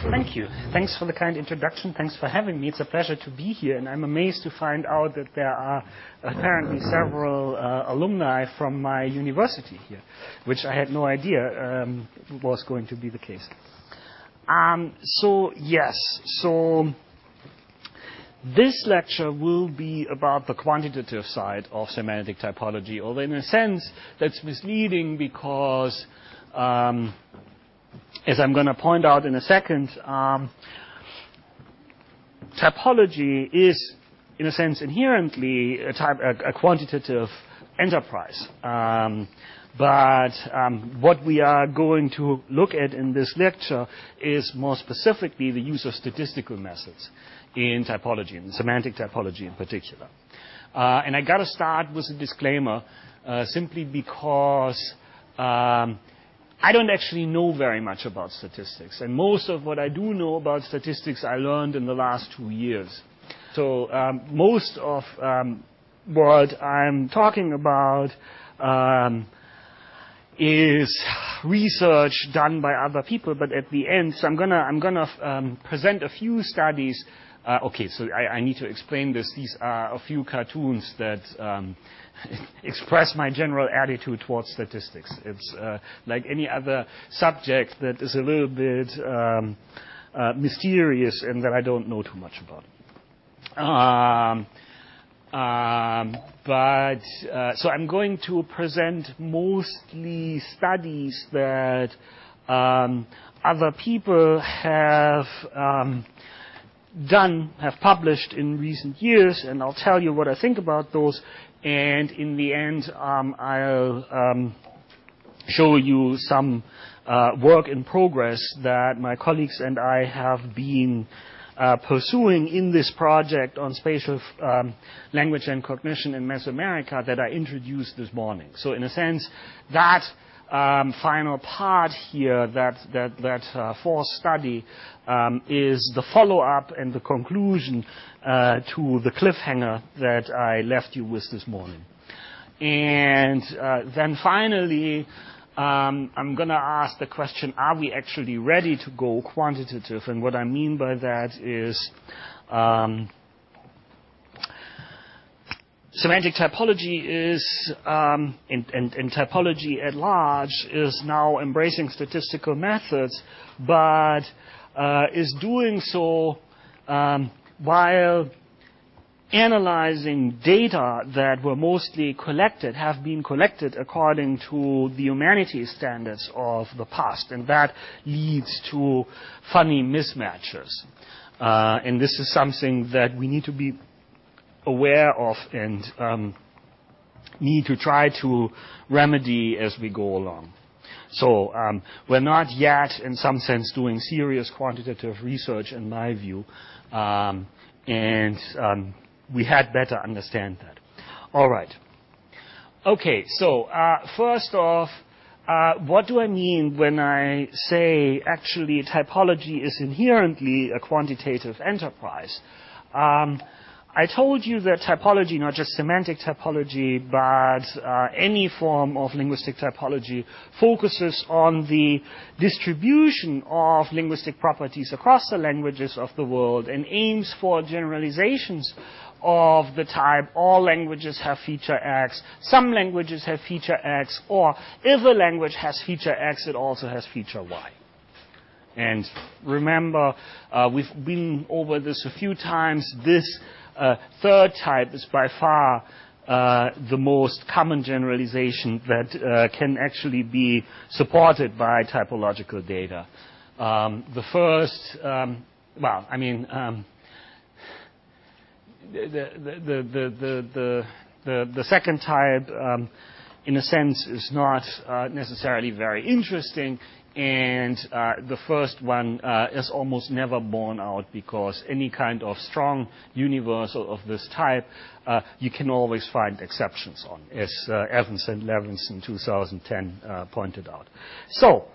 Thank you. Thanks for the kind introduction. Thanks for having me. It's a pleasure to be here, and I'm amazed to find out that there are apparently several alumni from my university here, which I had no idea was going to be the case. So this lecture will be about the quantitative side of semantic typology, although in a sense that's misleading because as I'm going to point out in a second, typology is, in a sense, inherently a quantitative enterprise. But what we are going to look at in this lecture is more specifically the use of statistical methods in typology, in semantic typology in particular. And I got to start with a disclaimer, simply because I don't actually know very much about statistics. And most of what I do know about statistics I learned in the last 2 years. So most of what I'm talking about is research done by other people, but at the end, so I'm gonna present a few studies. Okay, so I need to explain this. These are a few cartoons that express my general attitude towards statistics. It's like any other subject that is a little bit mysterious and that I don't know too much about. So I'm going to present mostly studies that other people have published in recent years, and I'll tell you what I think about those. And in the end, I'll show you some work in progress that my colleagues and I have been pursuing in this project on spatial language and cognition in Mesoamerica that I introduced this morning. So in a sense, that final part here, that fourth study, is the follow-up and the conclusion to the cliffhanger that I left you with this morning. And then finally, I'm going to ask the question, are we actually ready to go quantitative? And what I mean by that is semantic typology is, and typology at large, is now embracing statistical methods, but is doing so while analyzing data that were mostly have been collected according to the humanities standards of the past, and that leads to funny mismatches. And this is something that we need to be aware of and need to try to remedy as we go along. So we're not yet, in some sense, doing serious quantitative research, in my view, and we had better understand that. All right. Okay, so first off, what do I mean when I say actually typology is inherently a quantitative enterprise? I told you that typology, not just semantic typology, but any form of linguistic typology, focuses on the distribution of linguistic properties across the languages of the world and aims for generalizations of the type all languages have feature X, some languages have feature X, or if a language has feature X, it also has feature Y. And remember, we've been over this a few times. This third type is by far the most common generalization that can actually be supported by typological data. The first, the second type, in a sense, is not necessarily very interesting. And the first one is almost never borne out because any kind of strong universal of this type, you can always find exceptions on, as Evans and Levins in 2010 pointed out. So,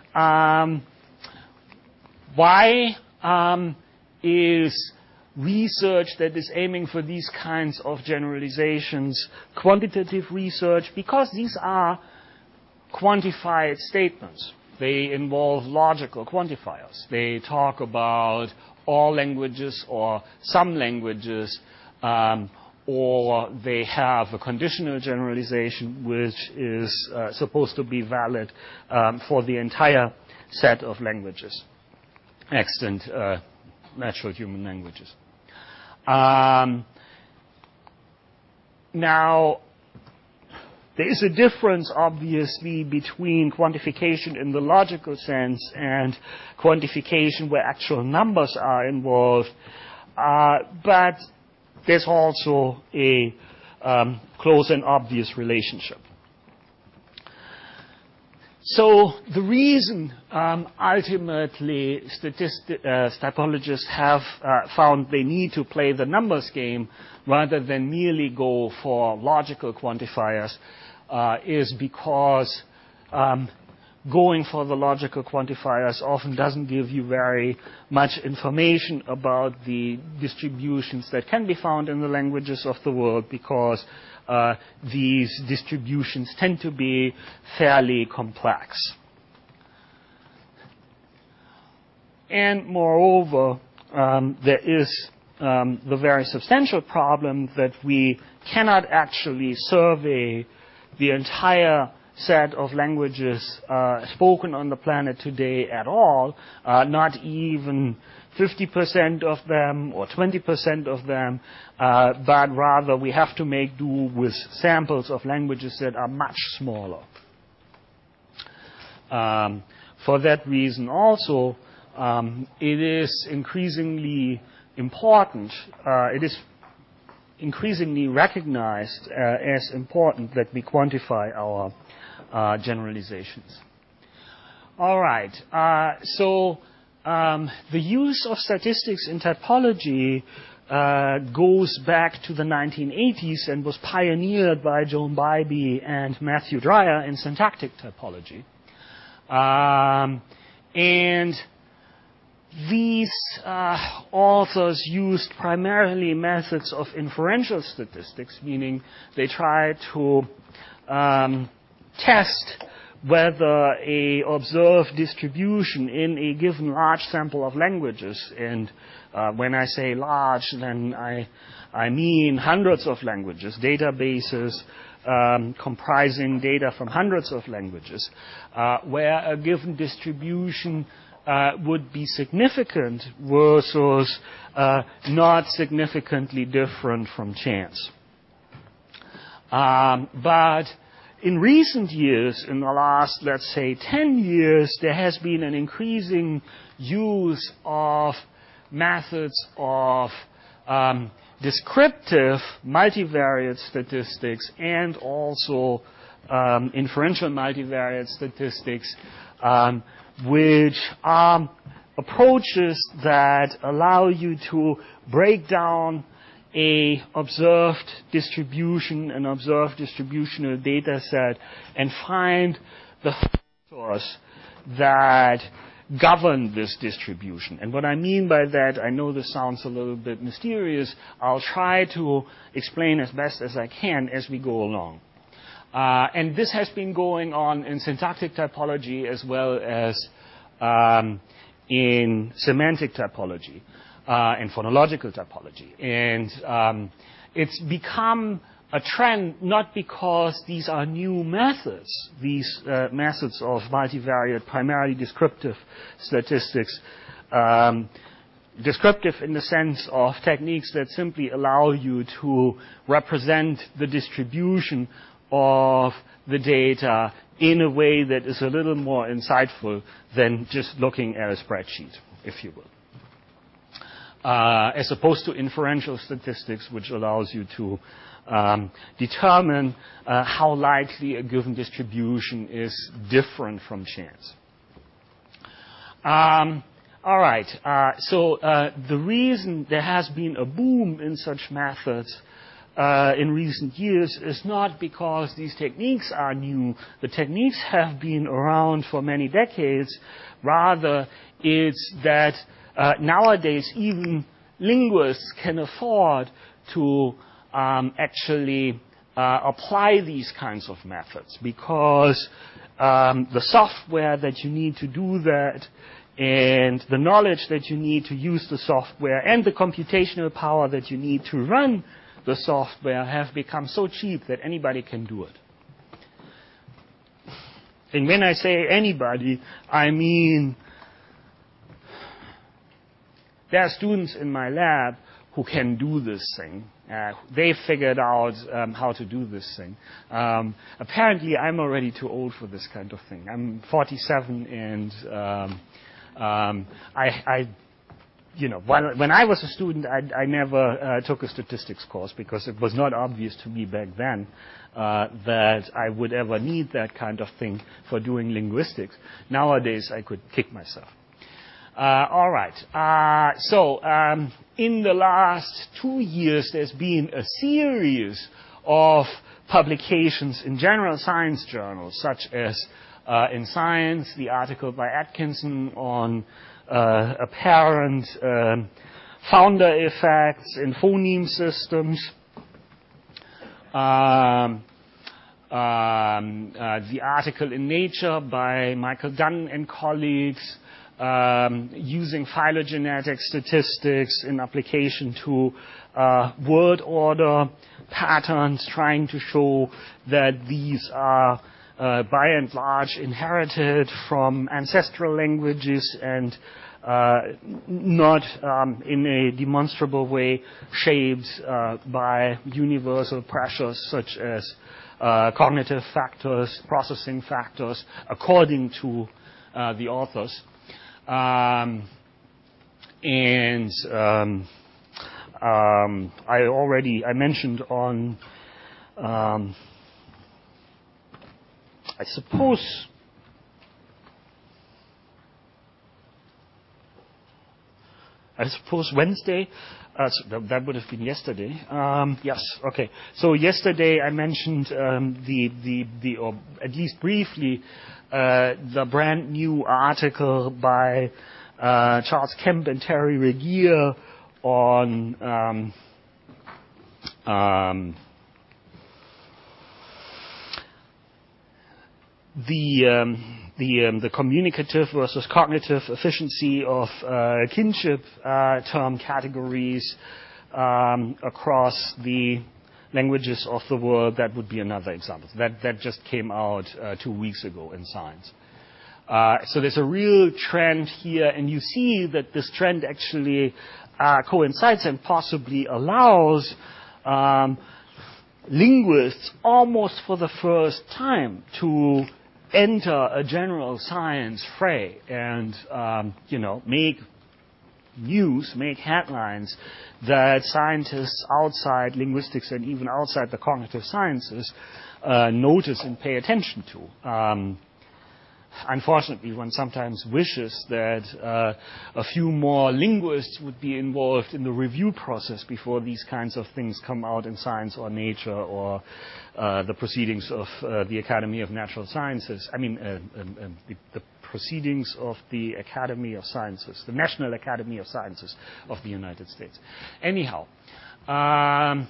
why is research that is aiming for these kinds of generalizations quantitative research? Because these are quantified statements. they involve logical quantifiers. They talk about all languages or some languages, or they have a conditional generalization which is supposed to be valid for the entire set of languages, extant natural human languages. Now, there is a difference, obviously, between quantification in the logical sense and quantification where actual numbers are involved. But there's also a close and obvious relationship. So the reason ultimately typologists have found they need to play the numbers game rather than merely go for logical quantifiers is because going for the logical quantifiers often doesn't give you very much information about the distributions that can be found in the languages of the world, because these distributions tend to be fairly complex. And moreover, there is the very substantial problem that we cannot actually survey the entire set of languages spoken on the planet today at all, not even 50% of them or 20% of them, but rather we have to make do with samples of languages that are much smaller. For that reason also, it is increasingly important, it is increasingly recognized as important that we quantify our generalizations. All right. So the use of statistics in typology goes back to the 1980s and was pioneered by Joan Bybee and Matthew Dreyer in syntactic typology. And these authors used primarily methods of inferential statistics, meaning they tried to test whether a observed distribution in a given large sample of languages, and when I say large, then I mean hundreds of languages, databases comprising data from hundreds of languages, where a given distribution would be significant versus not significantly different from chance. But in recent years, in the last, let's say, 10 years, there has been an increasing use of methods of descriptive multivariate statistics and also inferential multivariate statistics, which are approaches that allow you to break down a observed distribution, an observed distributional data set, and find the factors that govern this distribution. And what I mean by that, I know this sounds a little bit mysterious. I'll try to explain as best as I can as we go along. And this has been going on in syntactic typology as well as in semantic typology and phonological typology. And it's become a trend not because these are new methods, these methods of multivariate, primarily descriptive statistics, descriptive in the sense of techniques that simply allow you to represent the distribution of the data in a way that is a little more insightful than just looking at a spreadsheet, if you will. As opposed to inferential statistics, which allows you to determine how likely a given distribution is different from chance. All right. So the reason there has been a boom in such methods in recent years is not because these techniques are new. The techniques have been around for many decades. Rather, it's that nowadays even linguists can afford to actually apply these kinds of methods, because the software that you need to do that, and the knowledge that you need to use the software, and the computational power that you need to run the software have become so cheap that anybody can do it. And when I say anybody, I mean there are students in my lab who can do this thing. They figured out how to do this thing. Apparently, I'm already too old for this kind of thing. I'm 47, and when I was a student, I never took a statistics course because it was not obvious to me back then that I would ever need that kind of thing for doing linguistics. Nowadays, I could kick myself. All right. So in the last 2 years, there's been a series of publications in general science journals, such as in Science, the article by Atkinson on apparent founder effects in phoneme systems, the article in Nature by Michael Dunn and colleagues, using phylogenetic statistics in application to word order patterns, trying to show that these are by and large inherited from ancestral languages and not in a demonstrable way shaped by universal pressures such as cognitive factors, processing factors, according to the authors. I mentioned on, I suppose Wednesday, that would have been yesterday. Yes, okay. So yesterday I mentioned or at least briefly, the brand new article by Charles Kemp and Terry Regier on the communicative versus cognitive efficiency of kinship term categories across the languages of the world. That would be another example. That just came out 2 weeks ago in Science. So there's a real trend here, and you see that this trend actually coincides and possibly allows linguists almost for the first time to enter a general science fray and make news, make headlines that scientists outside linguistics and even outside the cognitive sciences notice and pay attention to. Unfortunately, one sometimes wishes that a few more linguists would be involved in the review process before these kinds of things come out in Science or Nature or the proceedings of the Academy of Natural Sciences. The proceedings of the Academy of Sciences, the National Academy of Sciences of the United States. Anyhow, all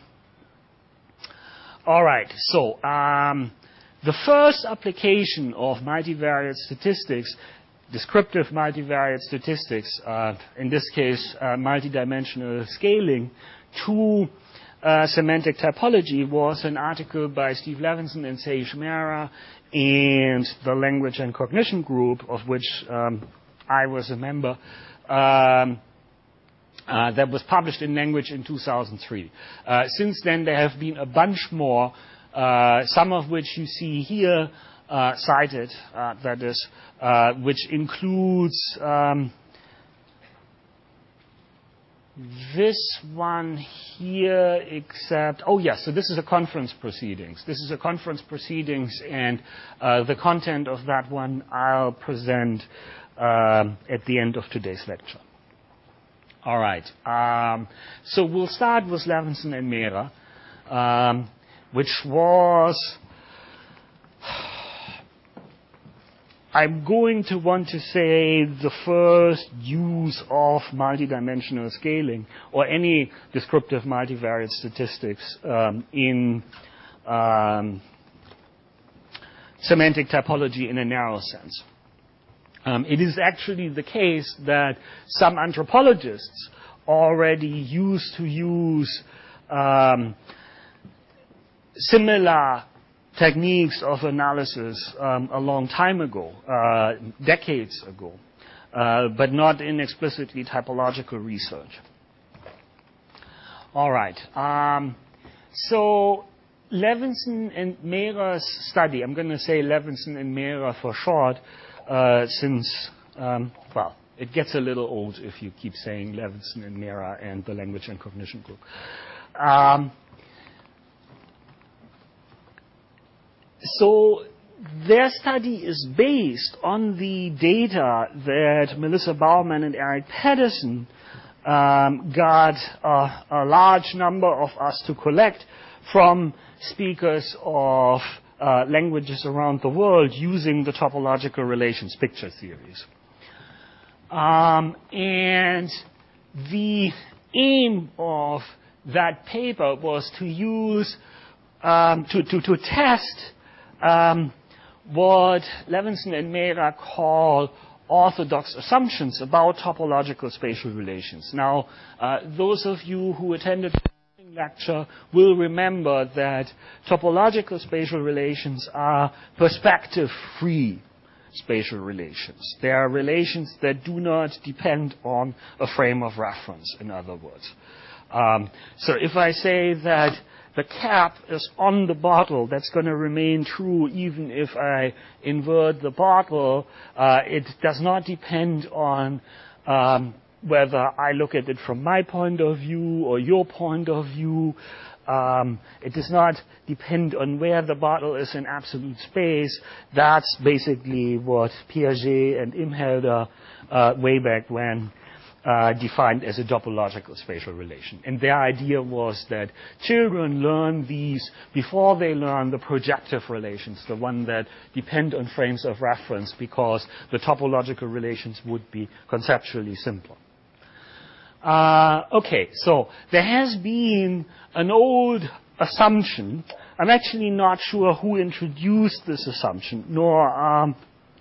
right. So the first application of multivariate statistics, descriptive multivariate statistics, in this case multidimensional scaling, to semantic typology was an article by Steve Levinson and Seish Mehra and the Language and Cognition Group, of which I was a member, that was published in Language in 2003. Since then, there have been a bunch more, some of which you see here cited, that is, which includes this one here, except, so this is a conference proceedings. This is a conference proceedings, and the content of that one I'll present at the end of today's lecture. All right. So we'll start with Levinson and Mehra, which was, I'm going to want to say, the first use of multidimensional scaling or any descriptive multivariate statistics in semantic typology in a narrow sense. It is actually the case that some anthropologists already used to use similar techniques of analysis a long time ago, decades ago, but not in explicitly typological research. All right. So Levinson and Mehra's study, I'm going to say Levinson and Mehra for short, since, well, it gets a little old if you keep saying Levinson and Mehra and the Language and Cognition Group. So their study is based on the data that Melissa Baumann and Eric Pedersen got a large number of us to collect from speakers of languages around the world using the topological relations picture theories. And the aim of that paper was to use, to test what Levinson and Mehra call orthodox assumptions about topological spatial relations. Now, those of you who attended the lecture will remember that topological spatial relations are perspective-free spatial relations. They are relations that do not depend on a frame of reference, in other words. So if I say that the cap is on the bottle, that's going to remain true even if I invert the bottle. It does not depend on whether I look at it from my point of view or your point of view. It does not depend on where the bottle is in absolute space. That's basically what Piaget and Imhelder way back when defined as a topological spatial relation. And their idea was that children learn these before they learn the projective relations, the one that depend on frames of reference, because the topological relations would be conceptually simpler. Okay, so there has been an old assumption. I'm actually not sure who introduced this assumption, nor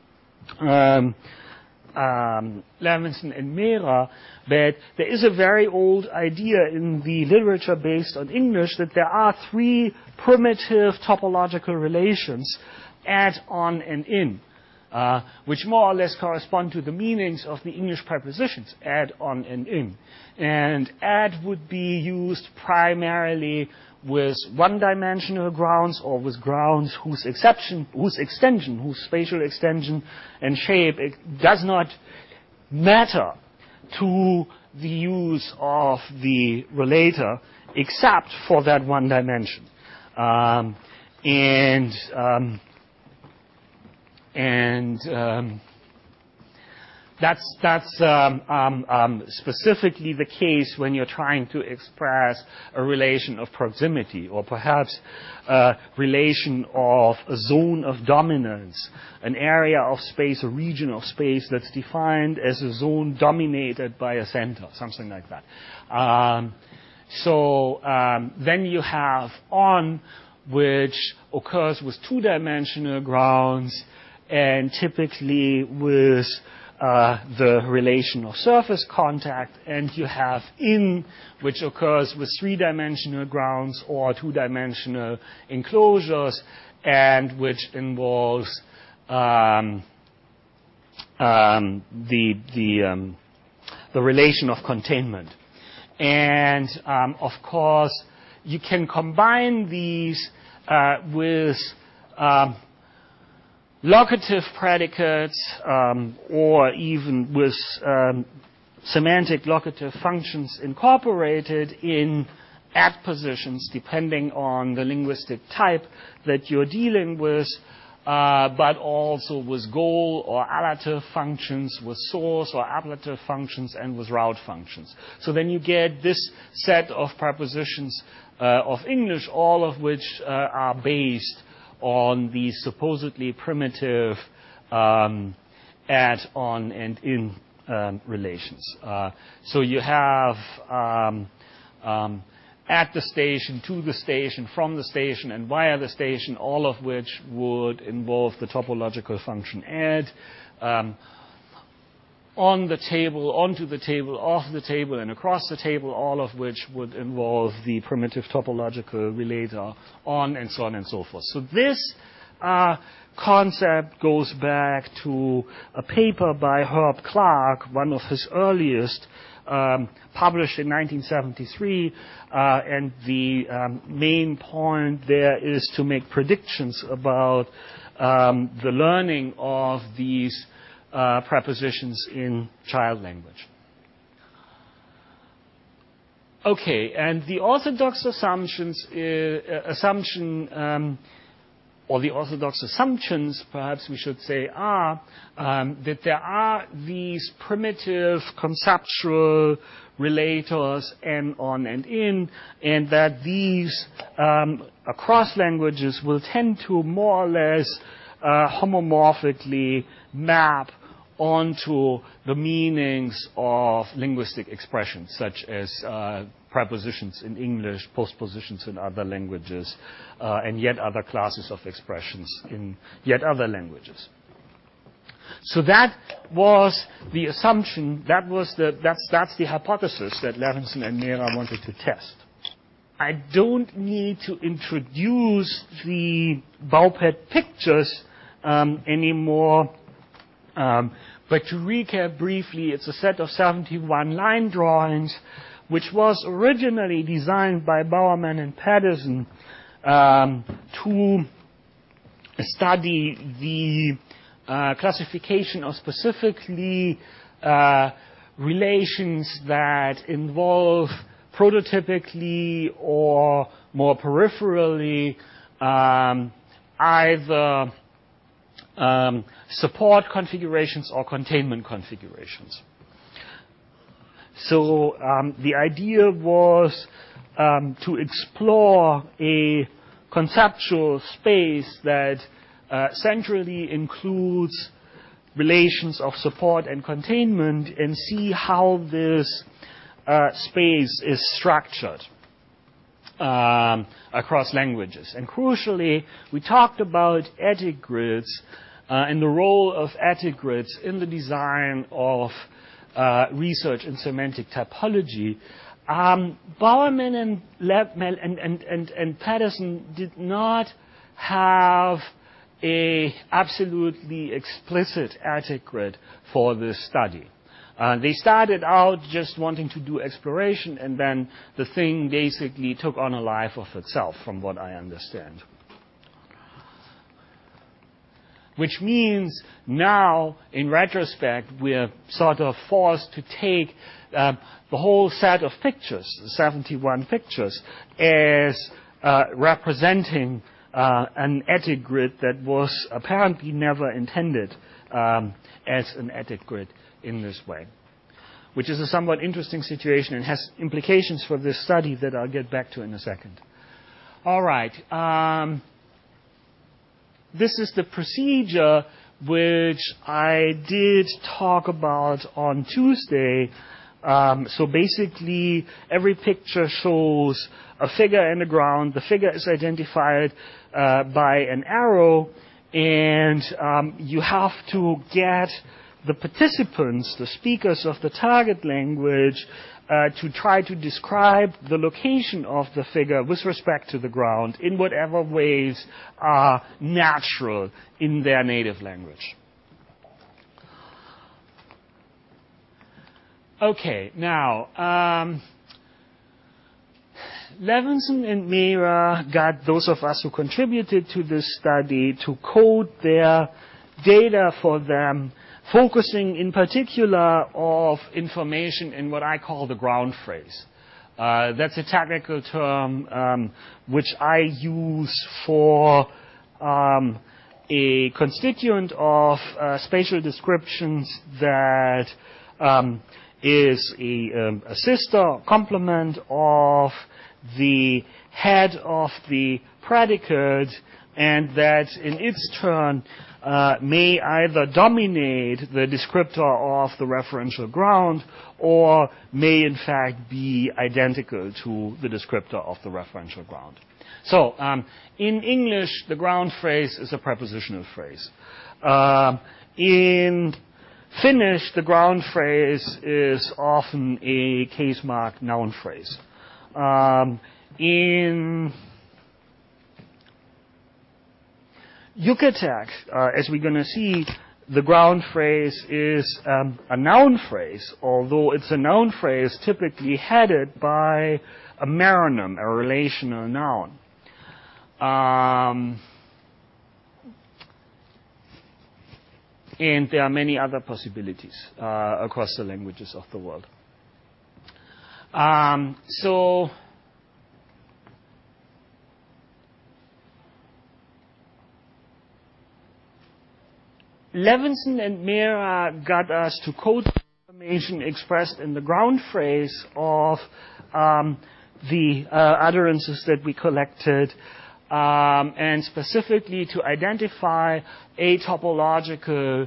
Levinson and Mehra, but there is a very old idea in the literature based on English that there are three primitive topological relations, add, on, and in, which more or less correspond to the meanings of the English prepositions, add, on, and in. And add would be used primarily with one-dimensional grounds or with grounds whose extension, whose spatial extension and shape, it does not matter to the use of the relator except for that one dimension. That's specifically the case when you're trying to express a relation of proximity, or perhaps a relation of a zone of dominance, an area of space, a region of space that's defined as a zone dominated by a center, something like that. Then you have on, which occurs with two-dimensional grounds, and typically with the relation of surface contact, and you have in, which occurs with three-dimensional grounds or two-dimensional enclosures, and which involves the relation of containment. And of course, you can combine these with locative predicates, or even with semantic locative functions incorporated in add positions, depending on the linguistic type that you're dealing with, but also with goal or allative functions, with source or ablative functions, and with route functions. So then you get this set of prepositions of English, all of which are based on these supposedly primitive add, on, and in relations. So you have at the station, to the station, from the station, and via the station, all of which would involve the topological function add. On the table, onto the table, off the table, and across the table, all of which would involve the primitive topological relator on, and so on and so forth. So this concept goes back to a paper by Herb Clark, one of his earliest, published in 1973, and the main point there is to make predictions about the learning of these prepositions in child language. Okay, and the orthodox or the orthodox assumptions, perhaps we should say, are that there are these primitive conceptual relators and on and in, and that these across languages will tend to more or less homomorphically map onto the meanings of linguistic expressions, such as prepositions in English, postpositions in other languages, and yet other classes of expressions in yet other languages. So that was the assumption, that's the hypothesis that Levinson and Mehra wanted to test. I don't need to introduce the Baupet pictures anymore. But to recap briefly, it's a set of 71 line drawings, which was originally designed by Bowerman and Patterson to study the classification of specifically relations that involve prototypically or more peripherally either support configurations or containment configurations. So the idea was to explore a conceptual space that centrally includes relations of support and containment and see how this space is structured across languages. And crucially, we talked about ethic grids and the role of ethic grids in the design of research in semantic typology. Bowerman and Patterson did not have a absolutely explicit ethic grid for this study. They started out just wanting to do exploration, and then the thing basically took on a life of itself, from what I understand. Which means now, in retrospect, we're sort of forced to take the whole set of pictures, 71 pictures, as representing an ethic grid that was apparently never intended as an ethic grid in this way, which is a somewhat interesting situation and has implications for this study that I'll get back to in a second. All right. This is the procedure which I did talk about on Tuesday. So basically, every picture shows a figure in the ground. The figure is identified by an arrow, and you have to get the participants, the speakers of the target language, to try to describe the location of the figure with respect to the ground in whatever ways are natural in their native language. Okay, now, Levinson and Mehra got those of us who contributed to this study to code their data for them, focusing in particular of information in what I call the ground phrase. That's a technical term which I use for a constituent of spatial descriptions that is a sister complement of the head of the predicate and that in its turn may either dominate the descriptor of the referential ground or may in fact be identical to the descriptor of the referential ground. So in English, the ground phrase is a prepositional phrase. In Finnish, the ground phrase is often a case-marked noun phrase. In Yucatec, as we're going to see, the ground phrase is a noun phrase, although it's a noun phrase typically headed by a meronym, a relational noun. And there are many other possibilities across the languages of the world. So Levinson and Mehra got us to code information expressed in the ground phrase of the utterances that we collected, and specifically to identify a topological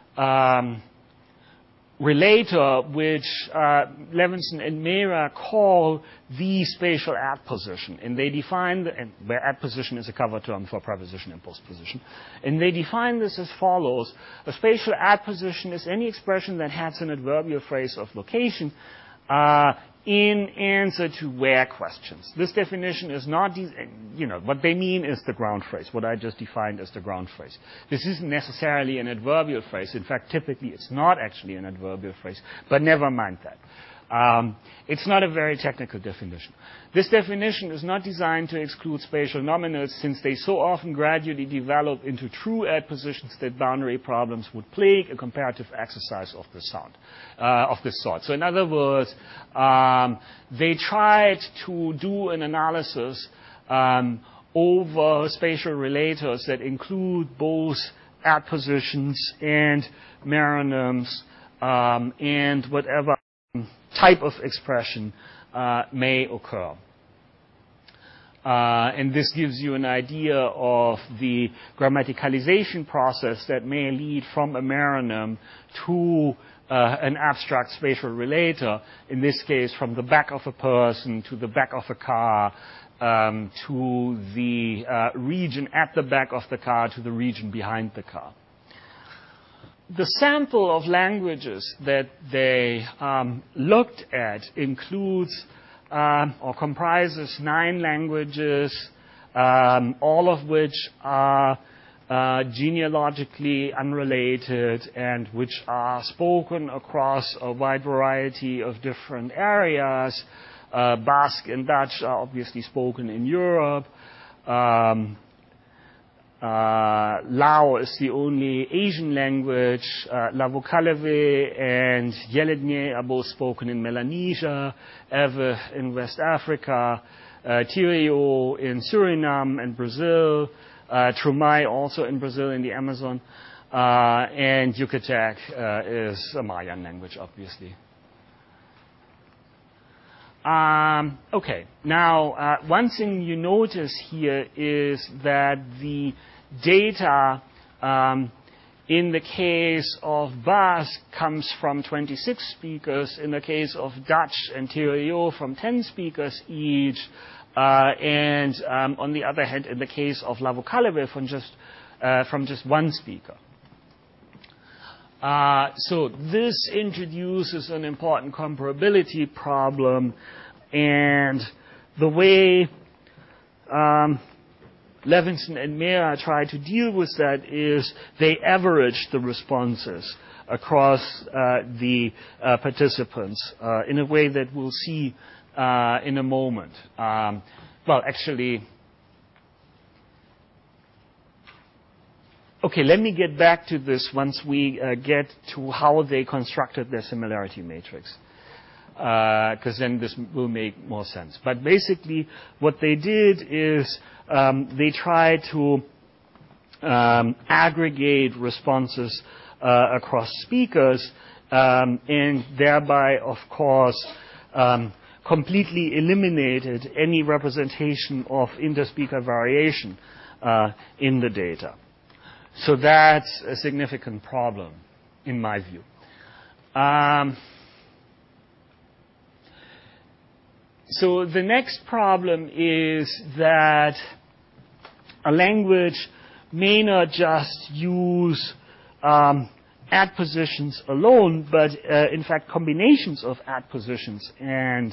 relator, which Levinson and Mehra call the spatial adposition. And they define, where adposition is a cover term for preposition and postposition. And they define this as follows. A spatial adposition is any expression that has an adverbial phrase of location in answer to where questions. This definition is not, what they mean is the ground phrase, what I just defined as the ground phrase. This isn't necessarily an adverbial phrase. In fact, typically it's not actually an adverbial phrase, but never mind that. It's not a very technical definition. This definition is not designed to exclude spatial nominals, since they so often gradually develop into true adpositions that boundary problems would plague a comparative exercise of this sort. So in other words, they tried to do an analysis over spatial relators that include both adpositions and meronyms and whatever type of expression may occur. And this gives you an idea of the grammaticalization process that may lead from a meronym to an abstract spatial relator, in this case from the back of a person to the back of a car, to the region at the back of the car to the region behind the car. The sample of languages that they looked at includes or comprises 9 languages, all of which are genealogically unrelated and which are spoken across a wide variety of different areas. Basque and Dutch are obviously spoken in Europe. Lao is the only Asian language. Lavokalewe and Yeledne are both spoken in Melanesia, Ewe in West Africa, Tireo in Suriname and Brazil, Trumai also in Brazil in the Amazon, and Yucatec is a Mayan language, obviously. Okay, now one thing you notice here is that the data in the case of Basque comes from 26 speakers, in the case of Dutch and Tireo from 10 speakers each, and on the other hand, in the case of Lavokalewe from just one speaker. So this introduces an important comparability problem, and the way Levinson and Mehra try to deal with that is they average the responses across the participants in a way that we'll see in a moment. Well, actually, okay, let me get back to this once we get to how they constructed their similarity matrix, because then this will make more sense. But basically, what they did is they tried to aggregate responses across speakers, and thereby, of course, completely eliminated any representation of interspeaker variation. in the data. So that's a significant problem, in my view. So the next problem is that a language may not just use add positions alone, but in fact combinations of add positions and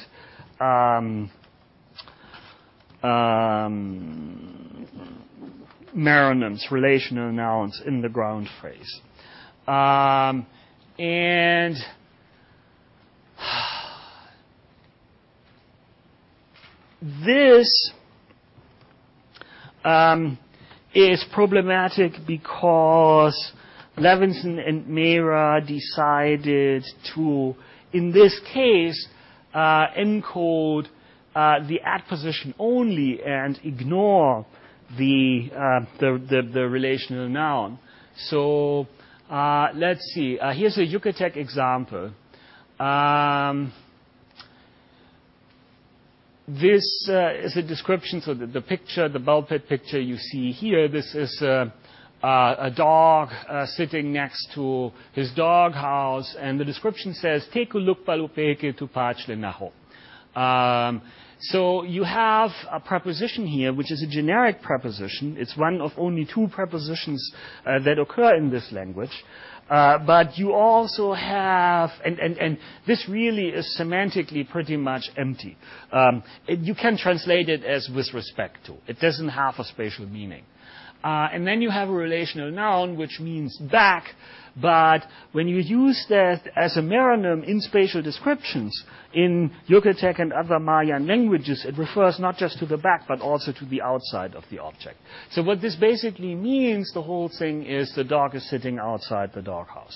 meronyms, relational nouns, in the ground phrase. And this is problematic because Levinson and Mehra decided to, in this case, encode the add position only and ignore the relational noun. So let's see. Here's a Yucatec example. This is a description. So the picture, the ball pit picture you see here, this is a dog sitting next to his dog house, and the description says, "Teku luk palupeke tu pachle naho." So you have a preposition here, which is a generic preposition. It's one of only two prepositions that occur in this language. But you also have, and this really is semantically pretty much empty. You can translate it as with respect to. It doesn't have a spatial meaning. And then you have a relational noun, which means back. But when you use that as a meronym in spatial descriptions in Yucatec and other Mayan languages, it refers not just to the back, but also to the outside of the object. So what this basically means, the whole thing is the dog is sitting outside the doghouse.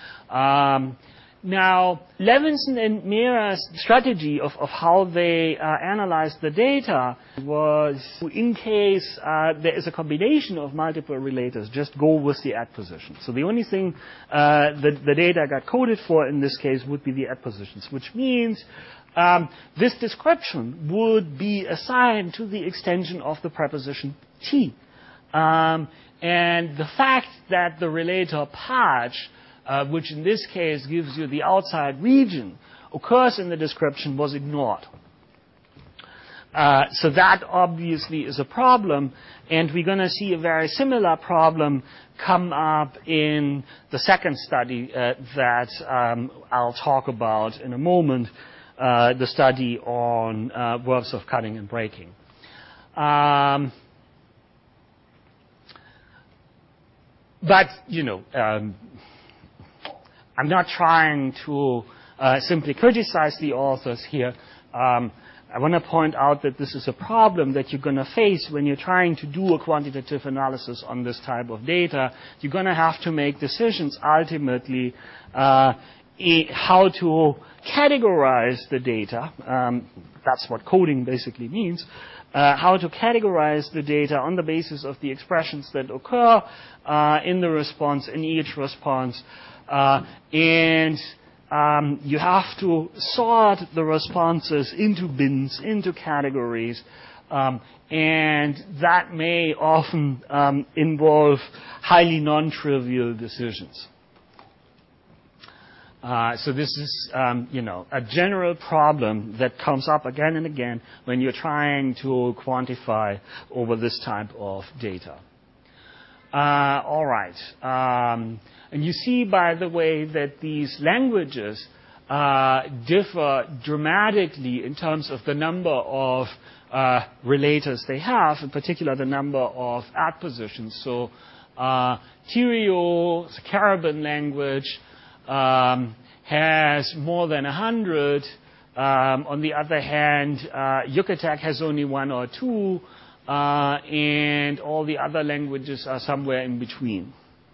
Now, Levinson and Mehra's strategy of how they analyzed the data was, in case there is a combination of multiple relators, just go with the add position. So the only thing the data got coded for in this case would be the add positions, which means this description would be assigned to the extension of the preposition T. And the fact that the relator patch, which in this case gives you the outside region, occurs in the description, was ignored. So that obviously is a problem, and we're going to see a very similar problem come up in the second study that I'll talk about in a moment, the study on verbs of cutting and breaking. But, you know, I'm not trying to simply criticize the authors here. I want to point out that this is a problem that you're going to face when you're trying to do a quantitative analysis on this type of data. You're going to have to make decisions ultimately how to categorize the data. That's what coding basically means. How to categorize the data on the basis of the expressions that occur in the response, in each response. And you have to sort the responses into bins, into categories, and that may often involve highly non-trivial decisions. So this is, a general problem that comes up again and again when you're trying to quantify over this type of data. All right. And you see, by the way, that these languages differ dramatically in terms of the number of relators they have, in particular the number of add positions. So Tirio, the Caribbean language, has more than 100. On the other hand, Yucatec has only 1 or 2, and all the other languages are somewhere in between.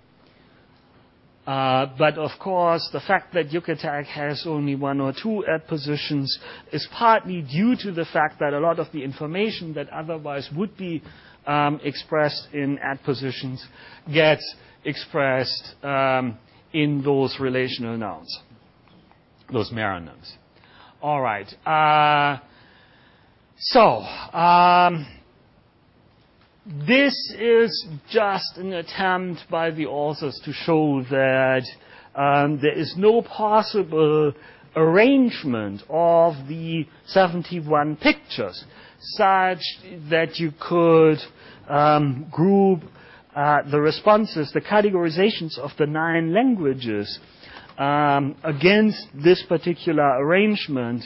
But of course, the fact that Yucatec has only 1 or 2 add positions is partly due to the fact that a lot of the information that otherwise would be expressed in add positions gets expressed in those relational nouns, those meronyms. All right. this is just an attempt by the authors to show that there is no possible arrangement of the 71 pictures such that you could group the responses, the categorizations of the 9 languages against this particular arrangement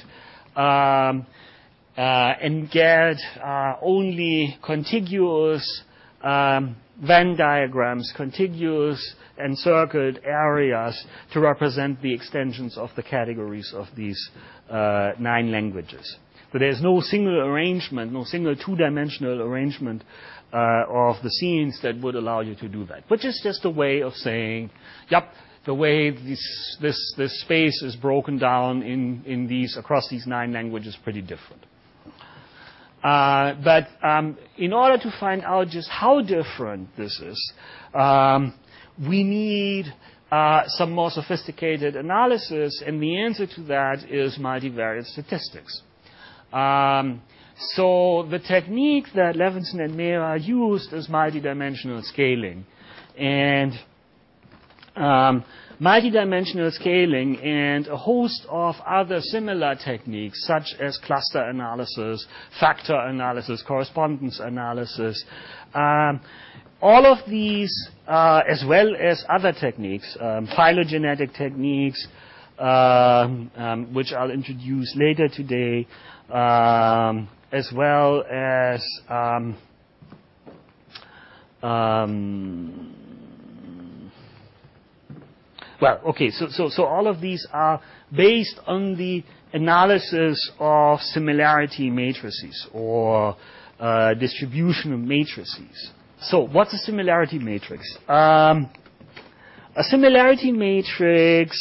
and get only contiguous Venn diagrams, contiguous encircled areas to represent the extensions of the categories of these 9 languages. So there's no single arrangement, no single two-dimensional arrangement of the scenes that would allow you to do that, which is just a way of saying, yep, the way this space is broken down in these across these 9 languages is pretty different. But in order to find out just how different this is, we need some more sophisticated analysis, and the answer to that is multivariate statistics. So the technique that Levinson and Mehra used is multidimensional scaling. And multidimensional scaling and a host of other similar techniques, such as cluster analysis, factor analysis, correspondence analysis, all of these, as well as other techniques, phylogenetic techniques, which I'll introduce later today, as well as so all of these are based on the analysis of similarity matrices or distribution matrices. So what's a similarity matrix? A similarity matrix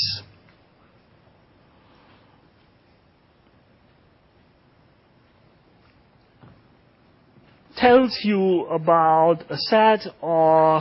tells you about a set of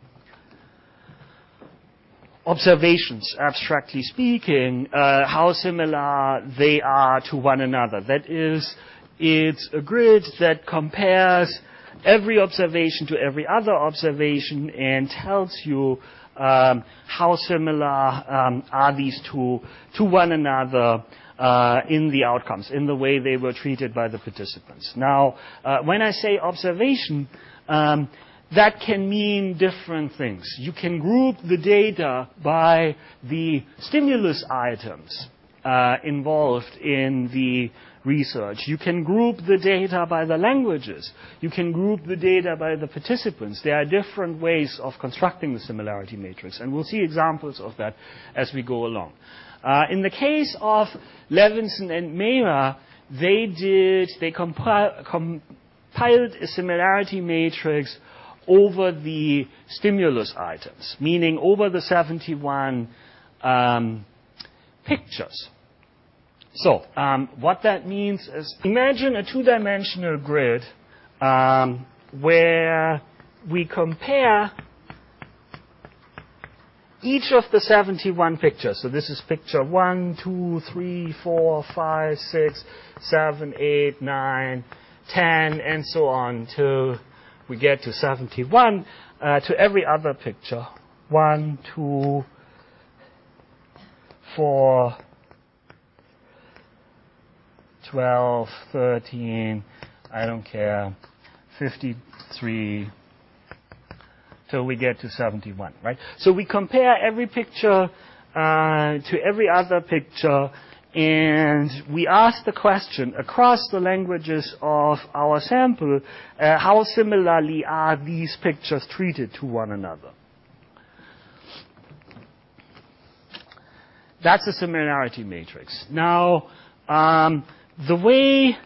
observations, abstractly speaking, how similar they are to one another. That is, it's a grid that compares every observation to every other observation and tells you how similar are these two to one another in the outcomes, in the way they were treated by the participants. Now, when I say observation, that can mean different things. You can group the data by the stimulus items involved in the research. You can group the data by the languages. You can group the data by the participants. There are different ways of constructing the similarity matrix, and we'll see examples of that as we go along. In the case of Levinson and Mehra, they compiled a similarity matrix over the stimulus items, meaning over the 71 pictures. So what that means is, imagine a two-dimensional grid where we compare each of the 71 pictures. So this is picture 1, 2, 3, 4, 5, 6, 7, 8, 9, 10, and so on till we get to 71, to every other picture. 1, 2, 4, 12, 13, I don't care, 53, till we get to 71, right? So we compare every picture to every other picture, and we ask the question, across the languages of our sample, how similarly are these pictures treated to one another? That's a similarity matrix. Now, the way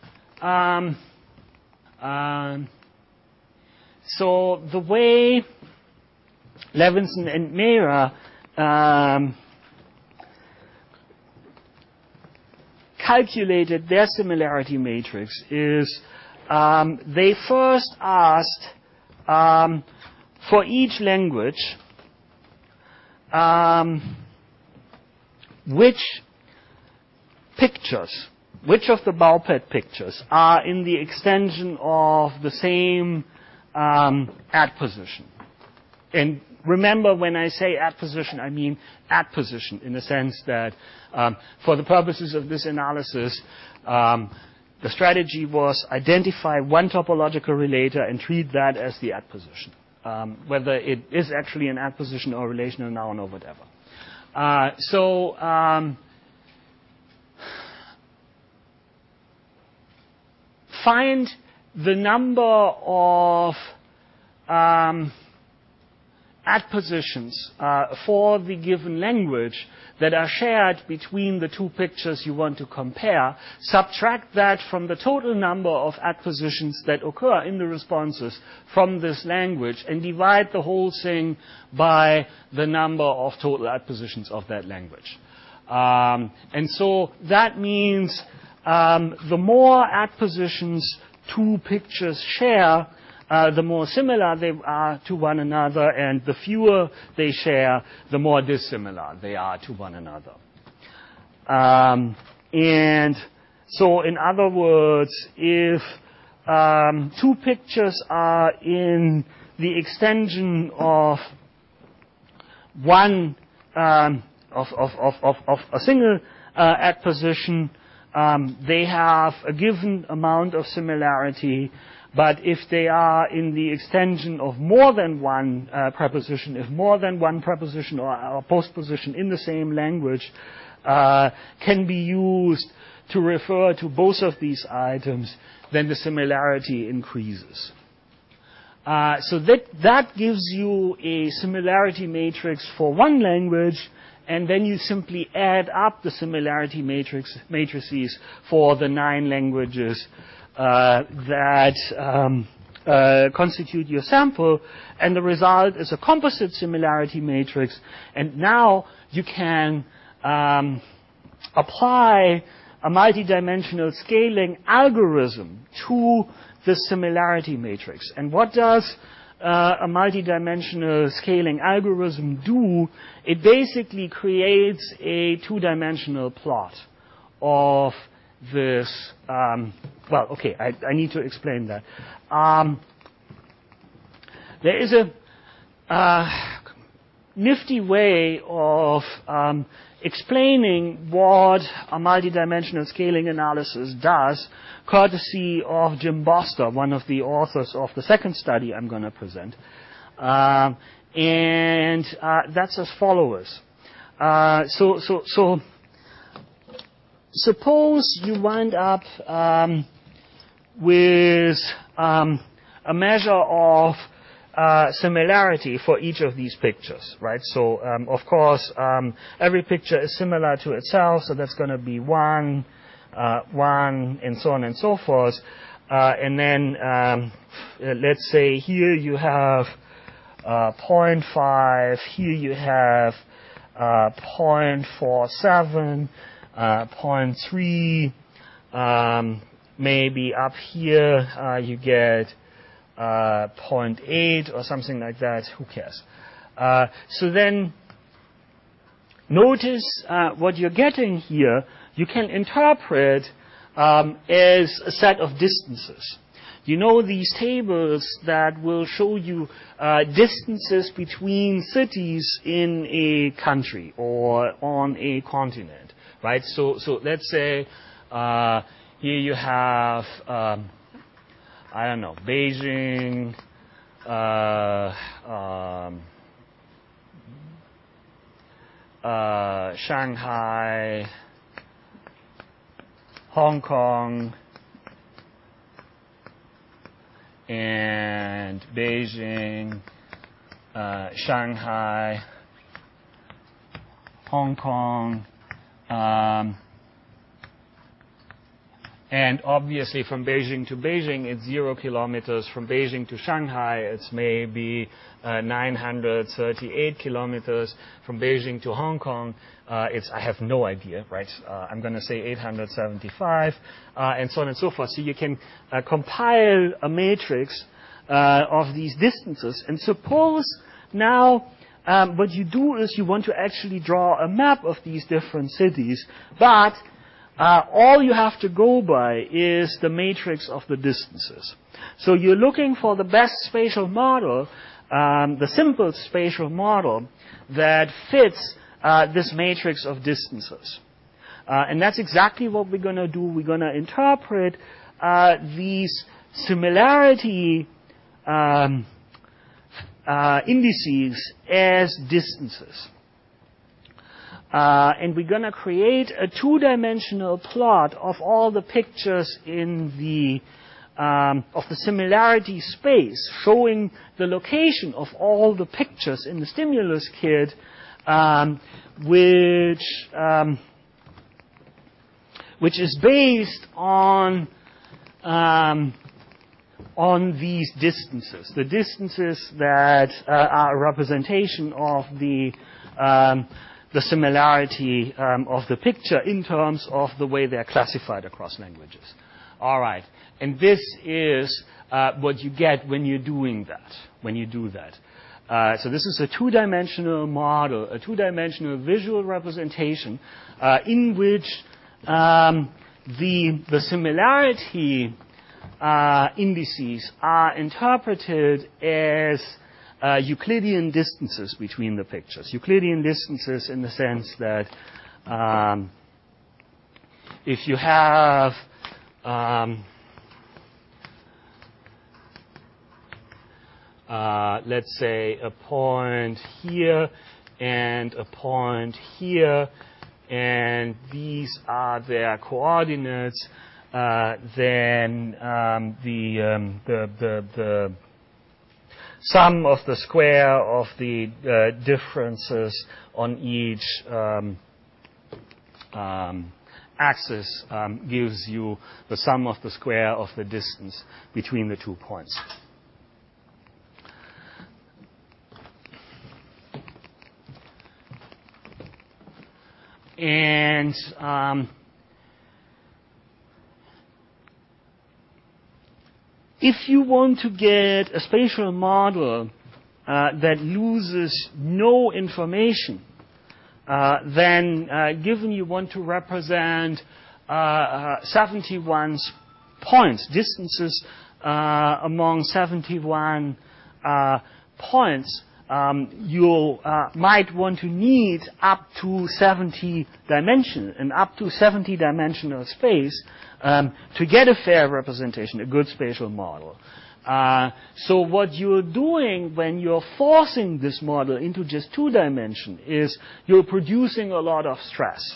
Levinson and Mehra calculated their similarity matrix is they first asked for each language which of the Baupert pictures are in the extension of the same at position. And remember, when I say at position, I mean at position, in the sense that for the purposes of this analysis, the strategy was identify one topological relator and treat that as the at position, whether it is actually an at position or relational noun or whatever. Find the number of at positions for the given language that are shared between the two pictures you want to compare, subtract that from the total number of at positions that occur in the responses from this language, and divide the whole thing by the number of total at positions of that language. And so that means the more at positions two pictures share, the more similar they are to one another, and the fewer they share, the more dissimilar they are to one another. And so, in other words, if two pictures are in the extension of one of a single at position, they have a given amount of similarity. But if they are in the extension of more than one preposition, if more than one preposition or postposition in the same language can be used to refer to both of these items, then the similarity increases. So that gives you a similarity matrix for one language, and then you simply add up the similarity matrices for the 9 languages that constitute your sample, and the result is a composite similarity matrix. And now you can apply a multidimensional scaling algorithm to the similarity matrix. And what does a multidimensional scaling algorithm do? It basically creates a 2-dimensional plot of this. Well, okay, I need to explain that. There is a nifty way of explaining what a multidimensional scaling analysis does, courtesy of Jim Boster, one of the authors of the second study I'm going to present. And that's as follows. So suppose you wind up with a measure of similarity for each of these pictures, right? So, of course, every picture is similar to itself, so that's going to be 1, 1, and so on and so forth. And then, let's say here you have 0.5, here you have 0.47, 0.3, maybe up here you get 0.8 or something like that. Who cares? So then notice what you're getting here you can interpret as a set of distances. You know these tables that will show you distances between cities in a country or on a continent, right? So let's say here you have I don't know, Beijing, Shanghai, Hong Kong, and Beijing, Shanghai, Hong Kong, and obviously from Beijing to Beijing it's 0 kilometers. From Beijing to Shanghai it's maybe 938 kilometers. From Beijing to Hong Kong I have no idea, right? I'm going to say 875, and so on and so forth. So you can compile a matrix of these distances. And suppose now what you do is you want to actually draw a map of these different cities, but all you have to go by is the matrix of the distances. So you're looking for the best spatial model, the simple spatial model that fits this matrix of distances. And that's exactly what we're going to do. We're going to interpret these similarity indices as distances. And we're going to create a two-dimensional plot of all the pictures in the of the similarity space, showing the location of all the pictures in the stimulus kit, which is based on these distances, the distances that are a representation of the similarity of the picture in terms of the way they're classified across languages. All right, and this is what you get when you're doing that. When you do that, so this is a two-dimensional model, a two-dimensional visual representation in which the similarity indices are interpreted as Euclidean distances between the pictures. Euclidean distances in the sense that if you have let's say a point here and a point here, and these are their coordinates, then the sum of the square of the differences on each axis gives you the sum of the square of the distance between the 2 points. And if you want to get a spatial model that loses no information, then given you want to represent 71 points, distances among 71 points, you might want to need up to 70 dimensions, an up to 70 dimensional space to get a fair representation, a good spatial model. So what you're doing when you're forcing this model into just 2 dimensions is you're producing a lot of stress.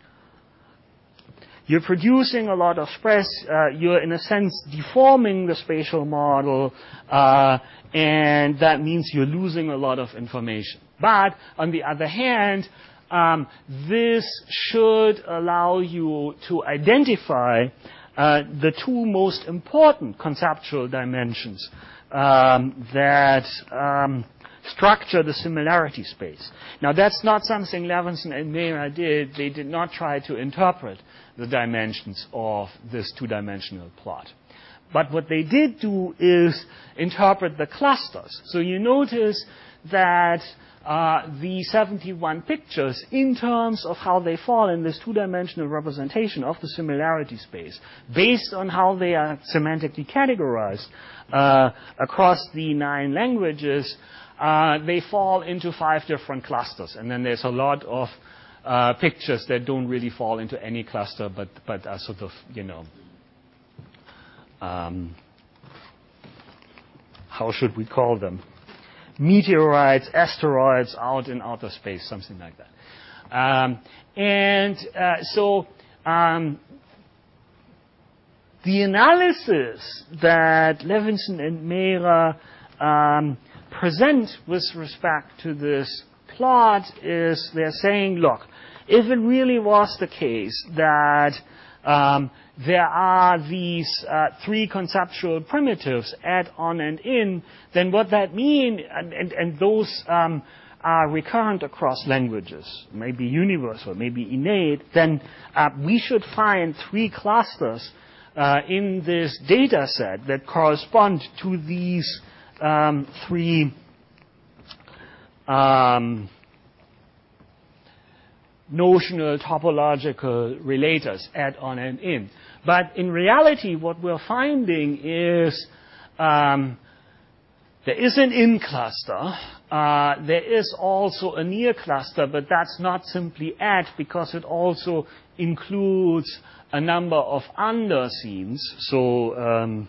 You're producing a lot of stress. You're, in a sense, deforming the spatial model, and that means you're losing a lot of information. But, on the other hand, this should allow you to identify the 2 most important conceptual dimensions that structure the similarity space. Now, that's not something Levinson and Mehra did. They did not try to interpret the dimensions of this 2-dimensional plot. But what they did do is interpret the clusters. So you notice that the 71 pictures, in terms of how they fall in this 2-dimensional representation of the similarity space, based on how they are semantically categorized across the 9 languages, they fall into 5 different clusters. And then there's a lot of pictures that don't really fall into any cluster, but are sort of, how should we call them? Meteorites, asteroids out in outer space, something like that. So the analysis that Levinson and Mehra present with respect to this plot is they're saying, look, if it really was the case that there are these 3 conceptual primitives, add, on, and in, then what that means, and those are recurrent across languages, maybe universal, maybe innate, then we should find 3 clusters in this data set that correspond to these 3 notional topological relators, add on and in. But in reality, what we're finding is there is an in cluster. There is also a near cluster, but that's not simply at, because it also includes a number of under scenes. So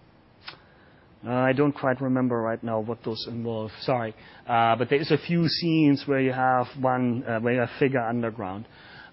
I don't quite remember right now what those involve. Sorry, but there is a few scenes where you have one where you have figure underground,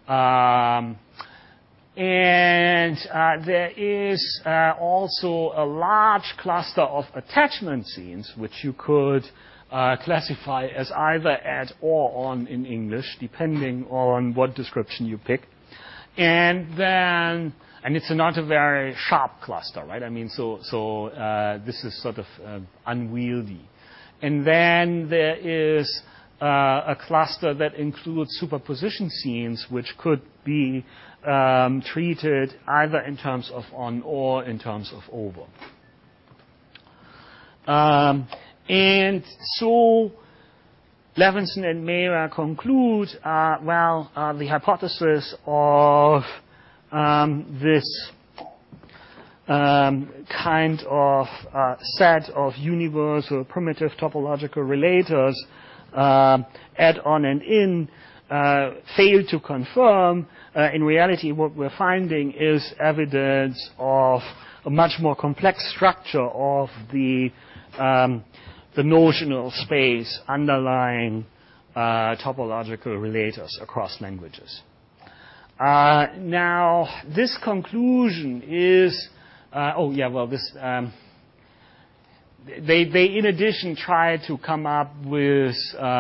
and there is also a large cluster of attachment scenes, which you could classify as either at or on in English, depending on what description you pick. And then, and it's not a very sharp cluster, right? I mean, so this is sort of unwieldy. And then there is a cluster that includes superposition scenes, which could be treated either in terms of on or in terms of over. And so Levinson and Mehra conclude, the hypothesis of this kind of set of universal primitive topological relators, add on and in, failed to confirm. In reality, what we're finding is evidence of a much more complex structure of the notional space underlying topological relators across languages. Now, this conclusion is, they in addition try to come up with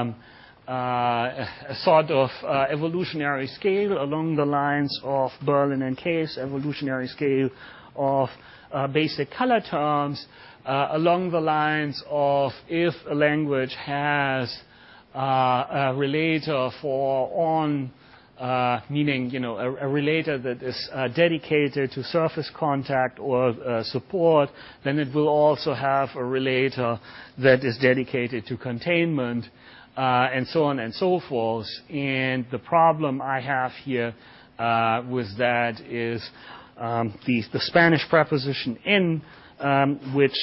a sort of evolutionary scale along the lines of Berlin and Case evolutionary scale of basic color terms, along the lines of if a language has a relator for on, meaning a relator that is dedicated to surface contact or support, then it will also have a relator that is dedicated to containment, and so on and so forth. And the problem I have here with that is the Spanish preposition in, which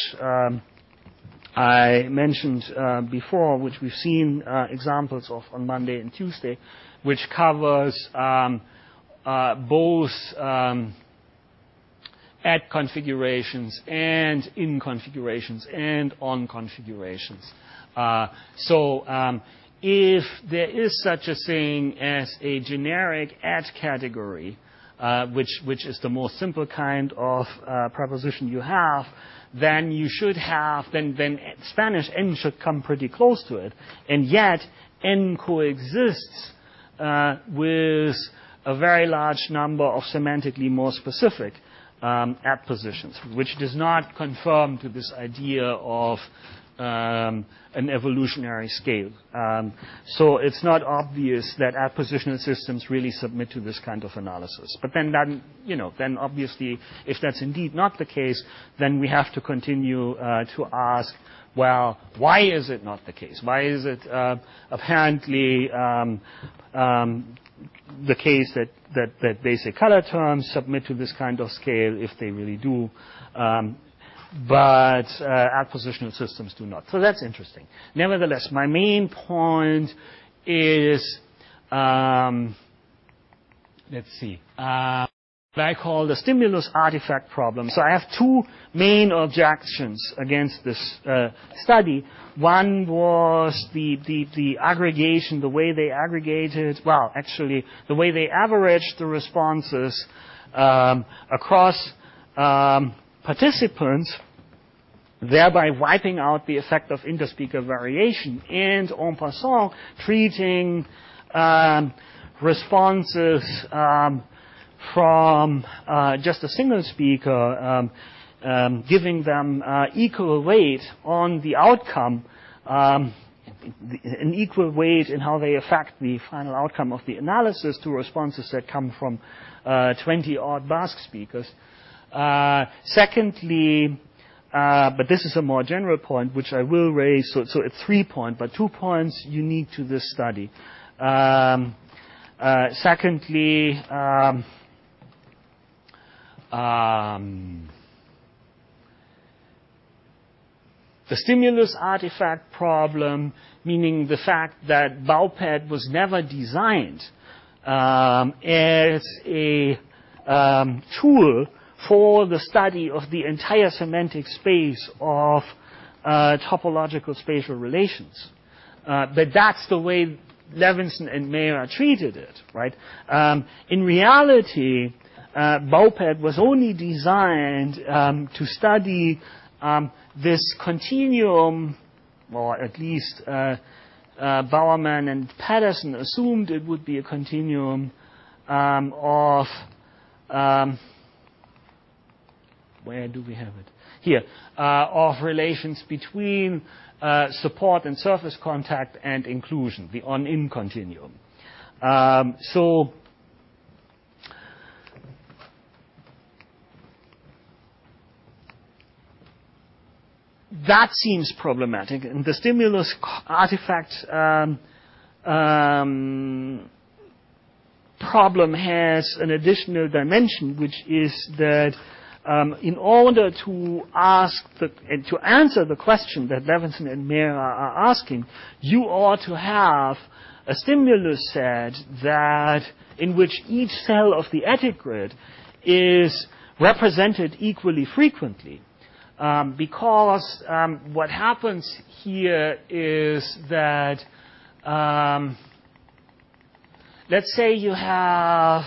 I mentioned before, which we've seen examples of on Monday and Tuesday, which covers both at configurations and in configurations and on configurations. So if there is such a thing as a generic at category, which is the most simple kind of preposition you have, then you should have, then Spanish n should come pretty close to it. And yet, n coexists with a very large number of semantically more specific at positions, which does not conform to this idea of an evolutionary scale. So it's not obvious that at-positional systems really submit to this kind of analysis. But then obviously, if that's indeed not the case, then we have to continue to ask, well, why is it not the case? Why is it apparently the case that basic color terms submit to this kind of scale, if they really do, but at-positional systems do not? So that's interesting. Nevertheless, my main point is, let's see, what I call the stimulus artifact problem. So I have two main objections against this study. One was the aggregation, the way they aggregated, well, actually, the way they averaged the responses across participants, thereby wiping out the effect of interspeaker variation, and en passant treating responses from just a single speaker, giving them equal weight on the outcome, an equal weight in how they affect the final outcome of the analysis to responses that come from 20-odd Basque speakers. Secondly, but this is a more general point, which I will raise, so it's 3 points, but 2 points unique to this study. Secondly, the stimulus artifact problem, meaning the fact that Baupad was never designed as a tool for the study of the entire semantic space of topological spatial relations. But that's the way Levinson and Mehra treated it, right? In reality, Baupad was only designed to study this continuum, or at least Bowerman and Patterson assumed it would be a continuum of where do we have it? Here, of relations between support and surface contact and inclusion, the on-in continuum. So that seems problematic, and the stimulus artifact problem has an additional dimension, which is that in order to answer the question that Levinson and Mehra are asking, you ought to have a stimulus set in which each cell of the Etic grid is represented equally frequently. Because what happens here is that, let's say you have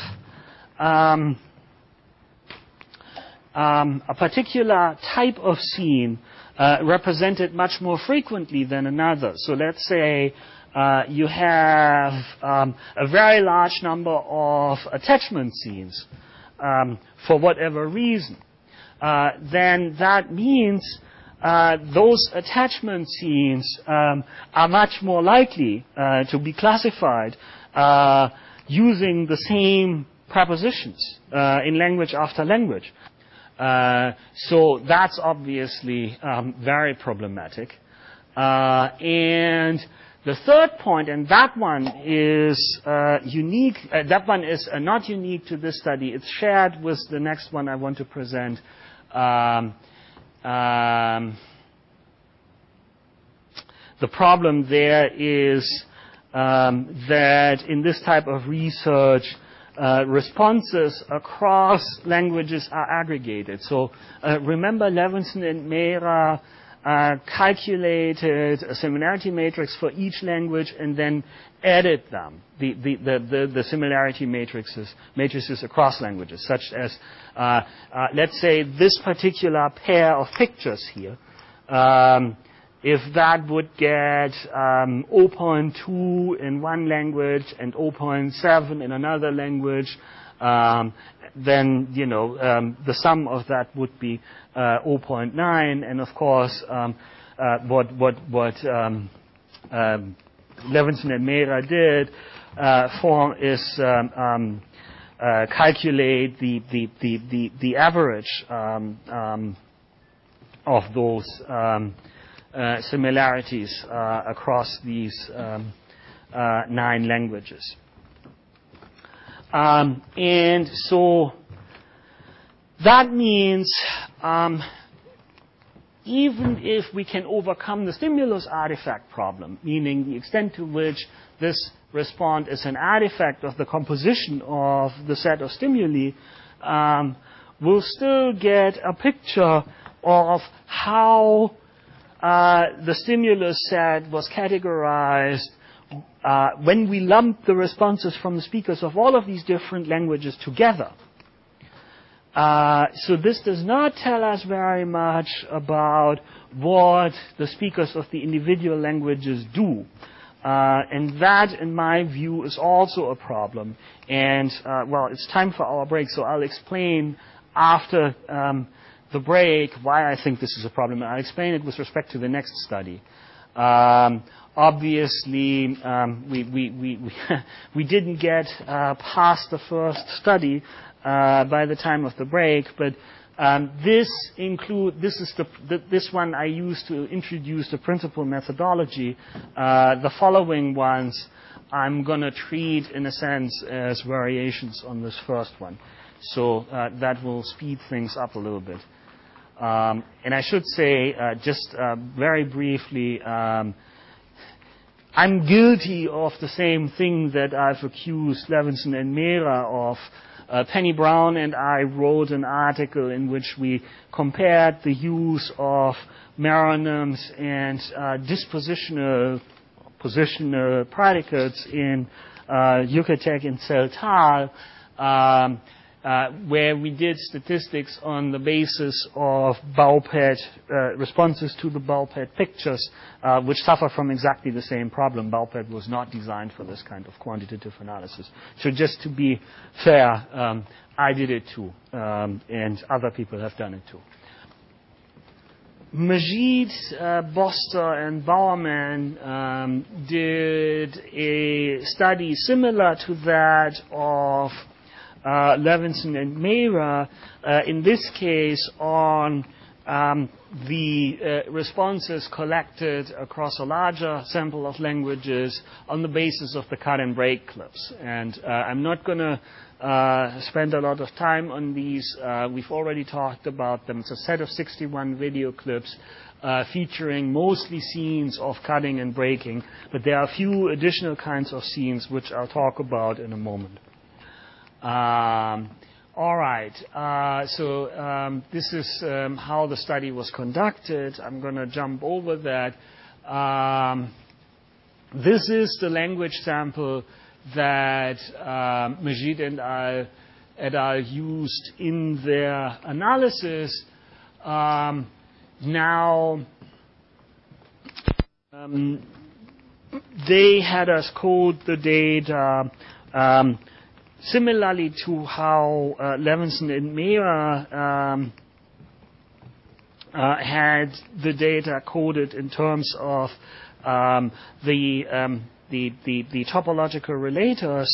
a particular type of scene represented much more frequently than another. So let's say you have a very large number of attachment scenes for whatever reason. Then that means those attachment scenes are much more likely to be classified using the same prepositions in language after language. So that's obviously very problematic. And the third point, and that one is unique. That one is not unique to this study. It's shared with the next one I want to present. The problem there is that in this type of research, responses across languages are aggregated. So remember, Levinson and Mehra calculated a similarity matrix for each language and then added them, the similarity matrices across languages, such as, let's say, this particular pair of pictures here. If that would get 0.2 in one language and 0.7 in another language, then the sum of that would be 0.9. And of course, what Levinson and Mehra did is calculate the average of those similarities across these 9 languages. And so that means even if we can overcome the stimulus artifact problem, meaning the extent to which this response is an artifact of the composition of the set of stimuli, we'll still get a picture of how the stimulus set was categorized when we lump the responses from the speakers of all of these different languages together. So this does not tell us very much about what the speakers of the individual languages do. And that, in my view, is also a problem. And, well, it's time for our break, so I'll explain after the break why I think this is a problem. I'll explain it with respect to the next study. Obviously, we didn't get past the first study by the time of the break, but this one I used to introduce the principal methodology. The following ones I'm going to treat, in a sense, as variations on this first one. So that will speed things up a little bit. And I should say, just very briefly, I'm guilty of the same thing that I've accused Levinson and Mehra of. Penny Brown and I wrote an article in which we compared the use of meronyms and positional predicates in Yucatec and Celtal, where we did statistics on the basis of Baupet responses to the Baupet pictures, which suffer from exactly the same problem. Baupet was not designed for this kind of quantitative analysis. So just to be fair, I did it too, and other people have done it too. Majid, Boster, and Bowerman did a study similar to that of Levinson and Mehra, in this case on the responses collected across a larger sample of languages on the basis of the cut and break clips. And I'm not going to spend a lot of time on these. We've already talked about them. It's a set of 61 video clips featuring mostly scenes of cutting and breaking, but there are a few additional kinds of scenes which I'll talk about in a moment. All right. So this is how the study was conducted. I'm going to jump over that. This is the language sample that Majid and et al. Used in their analysis. Now, they had us code the data similarly to how Levinson and Mehra had the data coded in terms of the topological relators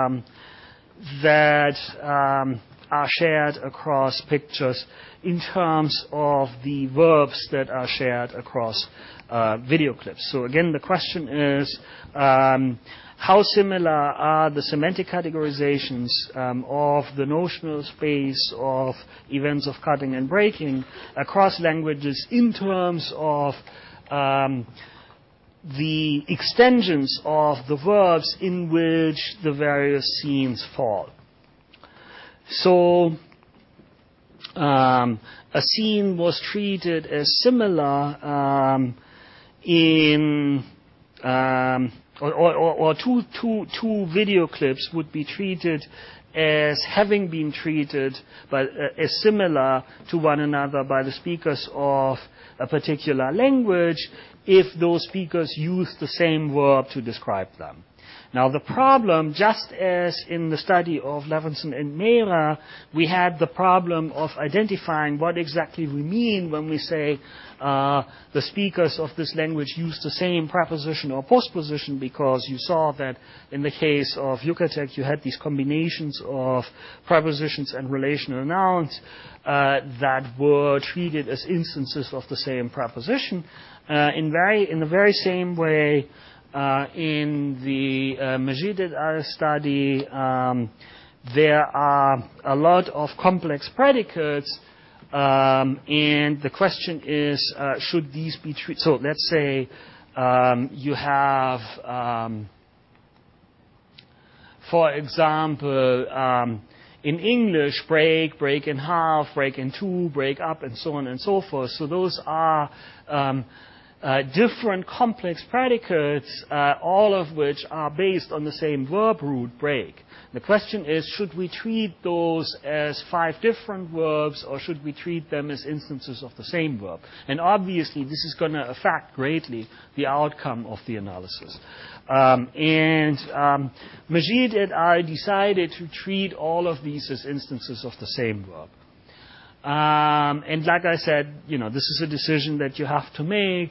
that are shared across pictures in terms of the verbs that are shared across video clips. So again, the question is, how similar are the semantic categorizations of the notional space of events of cutting and breaking across languages in terms of the extensions of the verbs in which the various scenes fall? So a scene was treated as similar in or two video clips would be treated as having been treated as similar to one another by the speakers of a particular language if those speakers use the same verb to describe them. Now the problem, just as in the study of Levinson and Mehra, we had the problem of identifying what exactly we mean when we say the speakers of this language use the same preposition or postposition, because you saw that in the case of Yucatec you had these combinations of prepositions and relational nouns that were treated as instances of the same preposition. In the very same way, in the Majid et al. Study, there are a lot of complex predicates, and the question is, should these be treated? So let's say you have, for example, in English, break, break in half, break in two, break up, and so on and so forth. So those are different complex predicates, all of which are based on the same verb root, break. The question is, should we treat those as 5 different verbs, or should we treat them as instances of the same verb? And obviously, this is going to affect greatly the outcome of the analysis. Majid et al. Decided to treat all of these as instances of the same verb. And like I said, this is a decision that you have to make.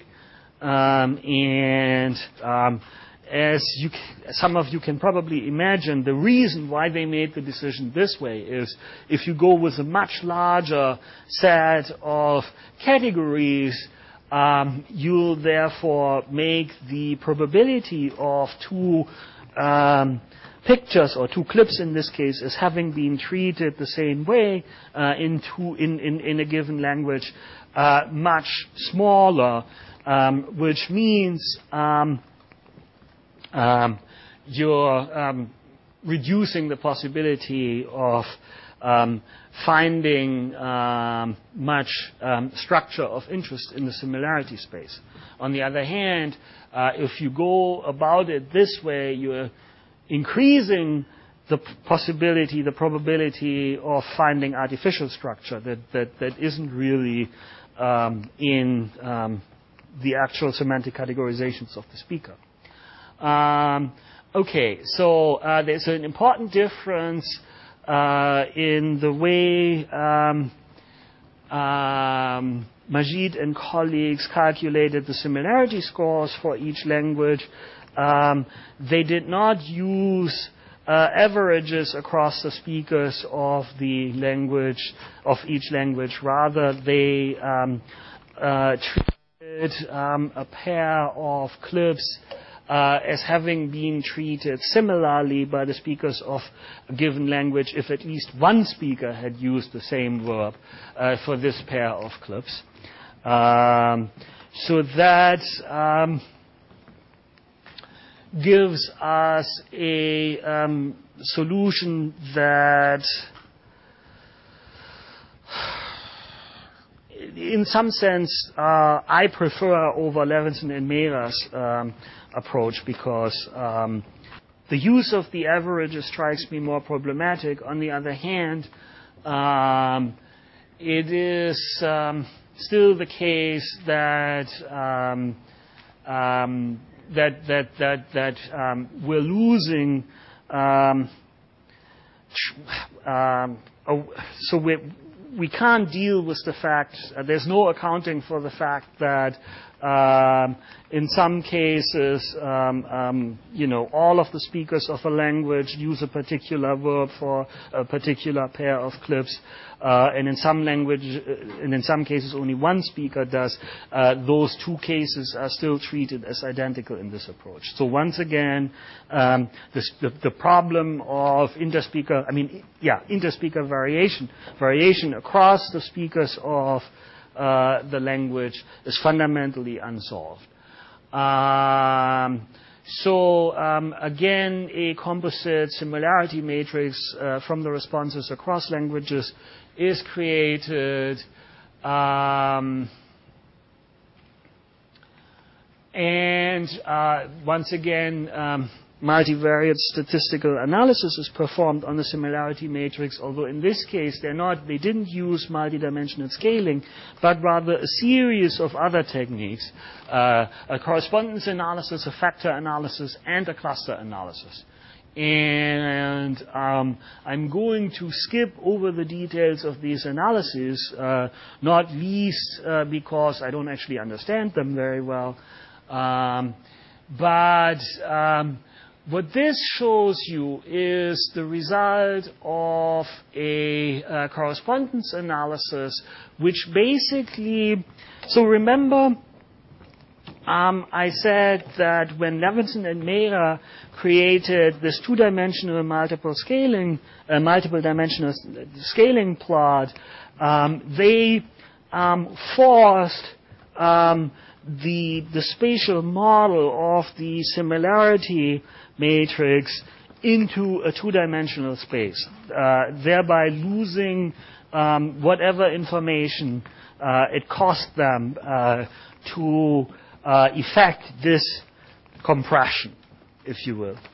As some of you can probably imagine, the reason why they made the decision this way is if you go with a much larger set of categories, you'll therefore make the probability of two pictures, or two clips in this case, as having been treated the same way in a given language, much smaller, which means you're reducing the possibility of finding much structure of interest in the similarity space. On the other hand, if you go about it this way, you're increasing the possibility, the probability of finding artificial structure that isn't really in the actual semantic categorizations of the speaker. Okay, so there's an important difference in the way Majid and colleagues calculated the similarity scores for each language. They did not use averages across the speakers of the language, of each language. Rather, they treated a pair of clips as having been treated similarly by the speakers of a given language if at least one speaker had used the same verb for this pair of clips. So that gives us a solution that in some sense I prefer over Levinson and Mehra's approach, because the use of the averages strikes me more problematic. On the other hand, it is still the case that we're losing. So we can't deal with the fact. There's no accounting for the fact that in some cases, all of the speakers of a language use a particular verb for a particular pair of clips, and in some cases only one speaker does. Those two cases are still treated as identical in this approach. So once again, the problem of interspeaker variation across the speakers of the language is fundamentally unsolved. Again, a composite similarity matrix from the responses across languages is created, and once again, multivariate statistical analysis is performed on the similarity matrix, although in this case they didn't use multidimensional scaling, but rather a series of other techniques, a correspondence analysis, a factor analysis, and a cluster analysis. And I'm going to skip over the details of these analyses, not least because I don't actually understand them very well. What this shows you is the result of a correspondence analysis, which basically, so remember, I said that when Levinson and Mehra created this two-dimensional multiple dimensional scaling plot, they forced the spatial model of the similarity matrix into a two-dimensional space, thereby losing whatever information it cost them to effect this compression, if you will.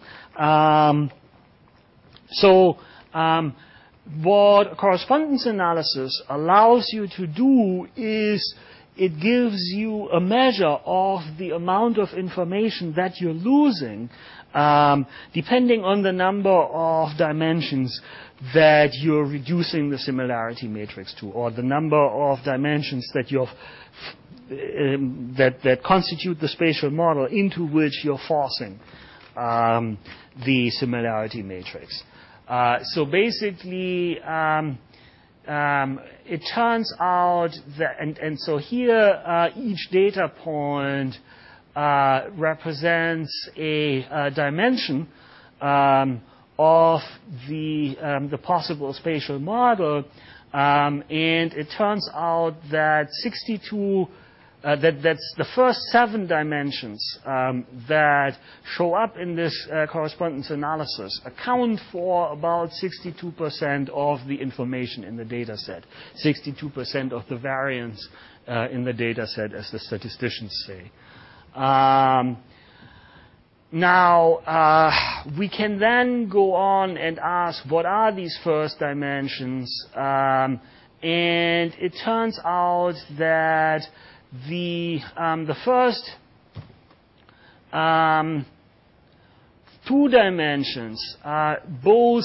What correspondence analysis allows you to do is it gives you a measure of the amount of information that you're losing, depending on the number of dimensions that you're reducing the similarity matrix to, or the number of dimensions that that constitute the spatial model into which you're forcing the similarity matrix. So basically, it turns out that, and so here each data point represents a dimension of the possible spatial model, and it turns out that 62 that's the first 7 dimensions that show up in this correspondence analysis account for about 62% of the information in the data set, 62% of the variance in the data set, as the statisticians say. Now, we can then go on and ask, what are these first dimensions? And it turns out that the first 2 dimensions both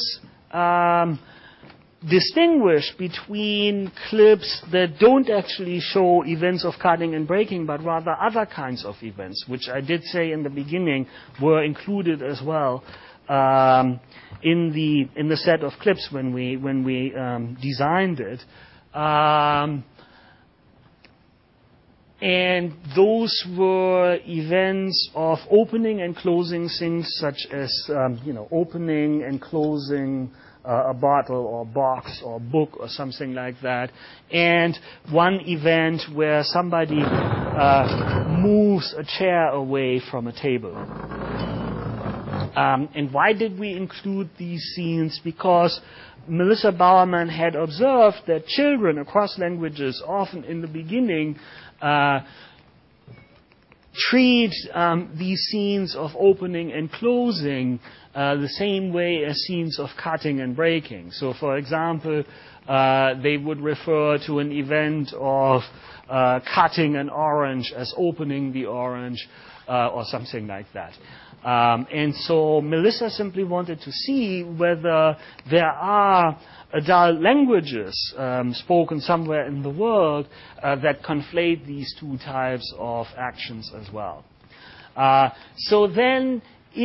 distinguish between clips that don't actually show events of cutting and breaking, but rather other kinds of events, which I did say in the beginning were included as well in the set of clips when we designed it. And those were events of opening and closing things, such as opening and closing a bottle or box or book or something like that, and one event where somebody moves a chair away from a table. And why did we include these scenes? Because Melissa Bowerman had observed that children across languages often in the beginning treat these scenes of opening and closing the same way as scenes of cutting and breaking. So, for example, they would refer to an event of cutting an orange as opening the orange, or something like that. And so Melissa simply wanted to see whether there are adult languages spoken somewhere in the world that conflate these 2 types of actions as well. So then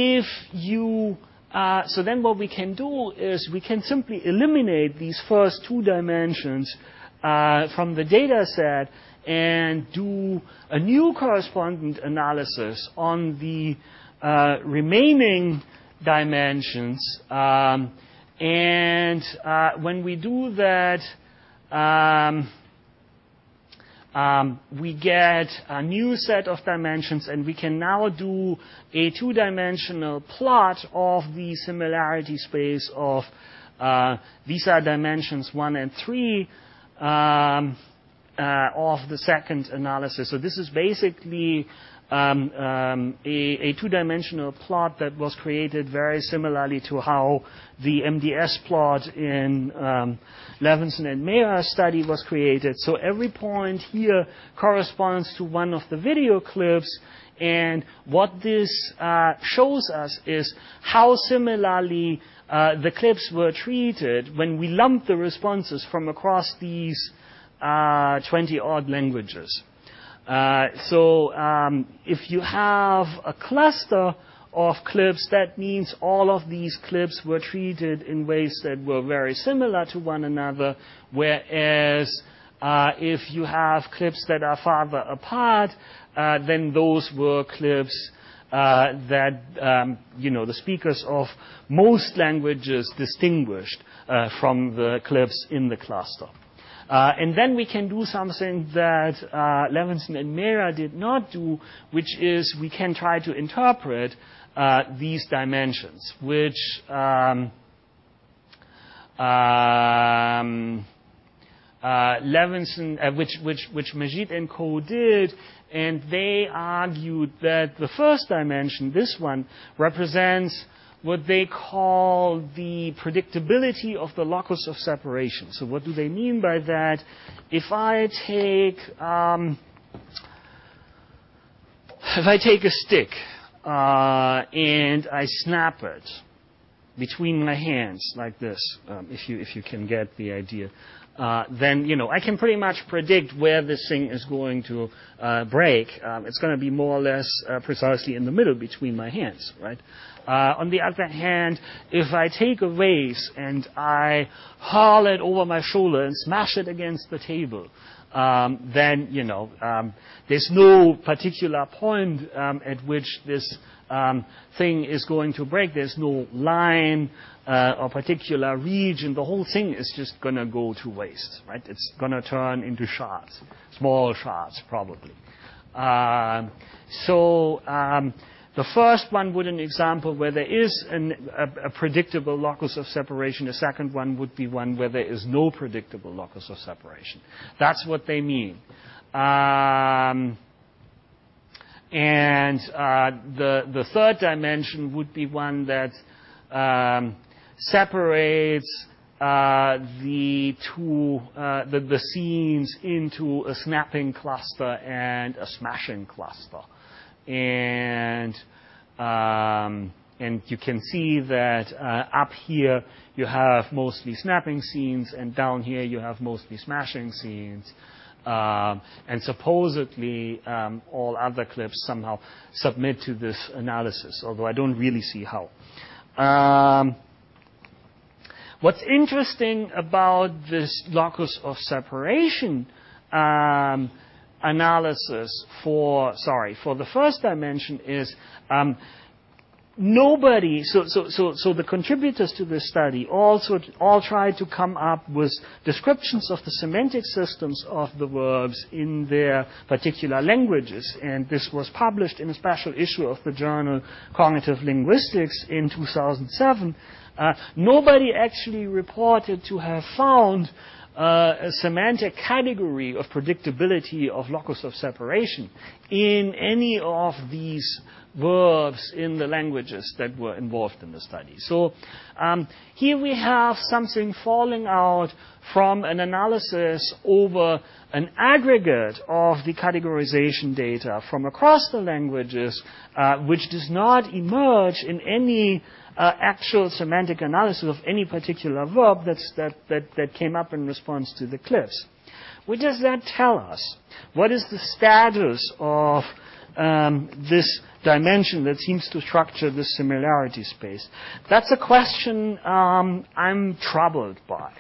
what we can do is we can simply eliminate these first 2 dimensions from the data set and do a new correspondent analysis on the remaining dimensions. And when we do that, we get a new set of dimensions, and we can now do a 2-dimensional plot of the similarity space of these are dimensions 1 and 3 of the second analysis. So this is basically a 2-dimensional plot that was created very similarly to how the MDS plot in Levinson and Mayer's study was created. So every point here corresponds to one of the video clips, and what this shows us is how similarly the clips were treated when we lumped the responses from across these 20-odd languages. So if you have a cluster of clips, that means all of these clips were treated in ways that were very similar to one another, whereas if you have clips that are farther apart, then those were clips that the speakers of most languages distinguished from the clips in the cluster. And then we can do something that Levinson and Mayer did not do, which is we can try to interpret these dimensions, which Levinson, which Majid and co. did, and they argued that the first dimension, this one, represents what they call the predictability of the locus of separation. So what do they mean by that? If I take a stick and I snap it between my hands like this, if you can get the idea, then I can pretty much predict where this thing is going to break. It's going to be more or less precisely in the middle between my hands, right? On the other hand, if I take a vase and I hurl it over my shoulder and smash it against the table, then there's no particular point at which this thing is going to break. There's no line or particular region. The whole thing is just going to go to waste, right? It's going to turn into shards, small shards probably. The first one would an example where there is a predictable locus of separation. The second one would be one where there is no predictable locus of separation. That's what they mean. The third dimension would be one that separates the scenes into a snapping cluster and a smashing cluster. And you can see that up here you have mostly snapping scenes, and down here you have mostly smashing scenes. And supposedly all other clips somehow submit to this analysis, although I don't really see how. What's interesting about this locus of separation analysis for the first dimension is nobody. So the contributors to this study all tried to come up with descriptions of the semantic systems of the verbs in their particular languages, and this was published in a special issue of the journal Cognitive Linguistics in 2007. Nobody actually reported to have found a semantic category of predictability of locus of separation in any of these verbs in the languages that were involved in the study. So here we have something falling out from an analysis over an aggregate of the categorization data from across the languages, which does not emerge in any actual semantic analysis of any particular verb that came up in response to the clips. What does that tell us? What is the status of this dimension that seems to structure this similarity space? That's a question I'm troubled by.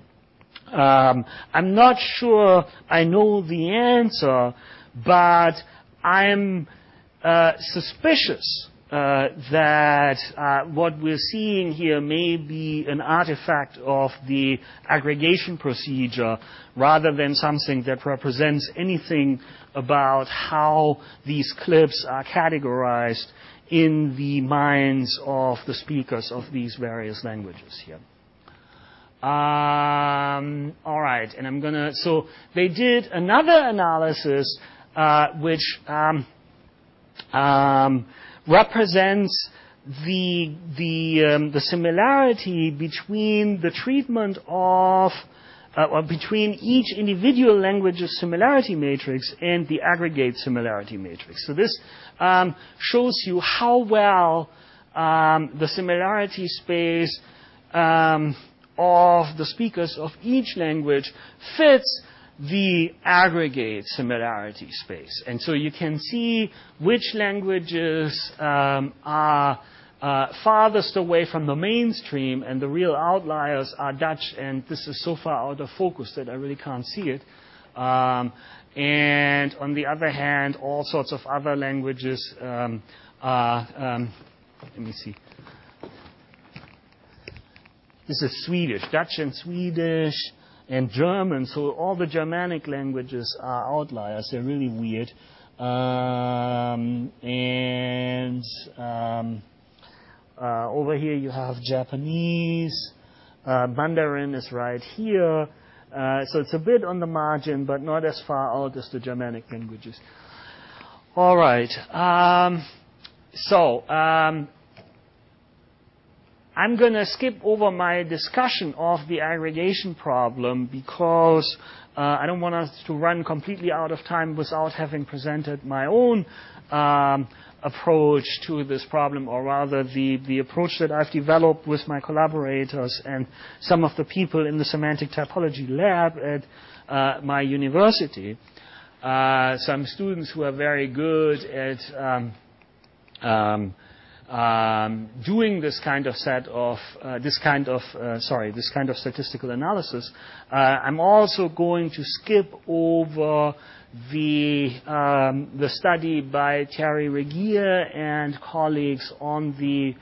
I'm not sure I know the answer, but I'm suspicious that what we're seeing here may be an artifact of the aggregation procedure rather than something that represents anything about how these clips are categorized in the minds of the speakers of these various languages here. All right, and so they did another analysis which represents the similarity between the treatment of or between each individual language's similarity matrix and the aggregate similarity matrix. So this shows you how well the similarity space of the speakers of each language fits the aggregate similarity space. And so you can see which languages are farthest away from the mainstream, and the real outliers are Dutch, and this is so far out of focus that I really can't see it. And on the other hand, all sorts of other languages are, let me see. This is Swedish, Dutch and Swedish and German. So all the Germanic languages are outliers. They're really weird. Over here you have Japanese. Mandarin is right here. So it's a bit on the margin, but not as far out as the Germanic languages. All right. I'm going to skip over my discussion of the aggregation problem because I don't want us to run completely out of time without having presented my own approach to this problem, or rather the approach that I've developed with my collaborators and some of the people in the semantic typology lab at my university. Some students who are very good at doing this kind of statistical analysis, I'm also going to skip over the study by Thierry Regier and colleagues on the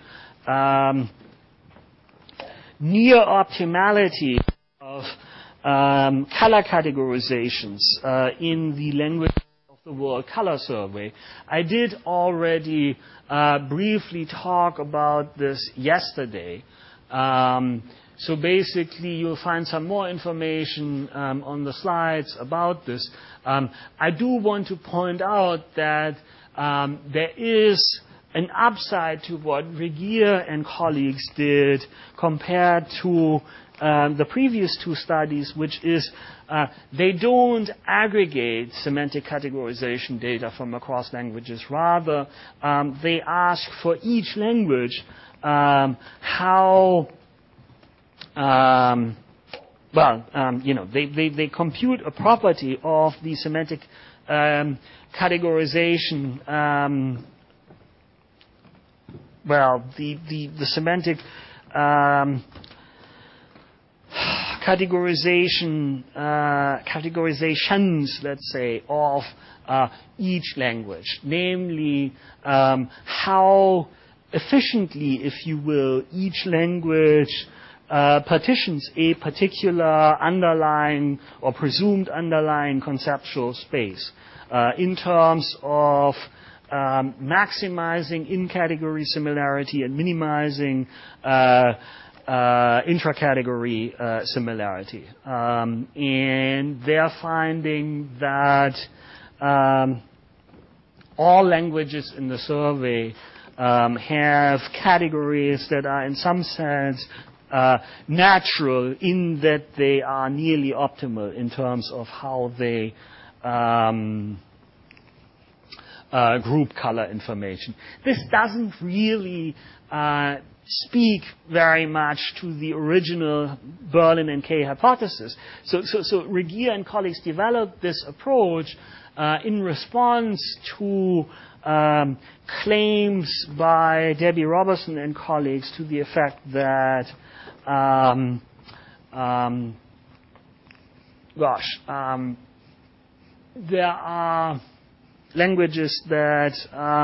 near optimality of color categorizations in the language of the World Color Survey. I did already briefly talk about this yesterday. So basically, you'll find some more information on the slides about this. I do want to point out that there is an upside to what Regier and colleagues did compared to the previous two studies, which is they don't aggregate semantic categorization data from across languages. Rather, they ask for each language they compute a property of the semantic categorization. The semantic categorizations, let's say, of each language, namely how efficiently, if you will, each language partitions a particular underlying or presumed underlying conceptual space in terms of maximizing in-category similarity and minimizing intra-category similarity. And they're finding that all languages in the survey have categories that are in some sense natural, in that they are nearly optimal in terms of how they group color information. This doesn't really speak very much to the original Berlin and Kay hypothesis. So Regier and colleagues developed this approach in response to claims by Debbie Robertson and colleagues to the effect that there are languages that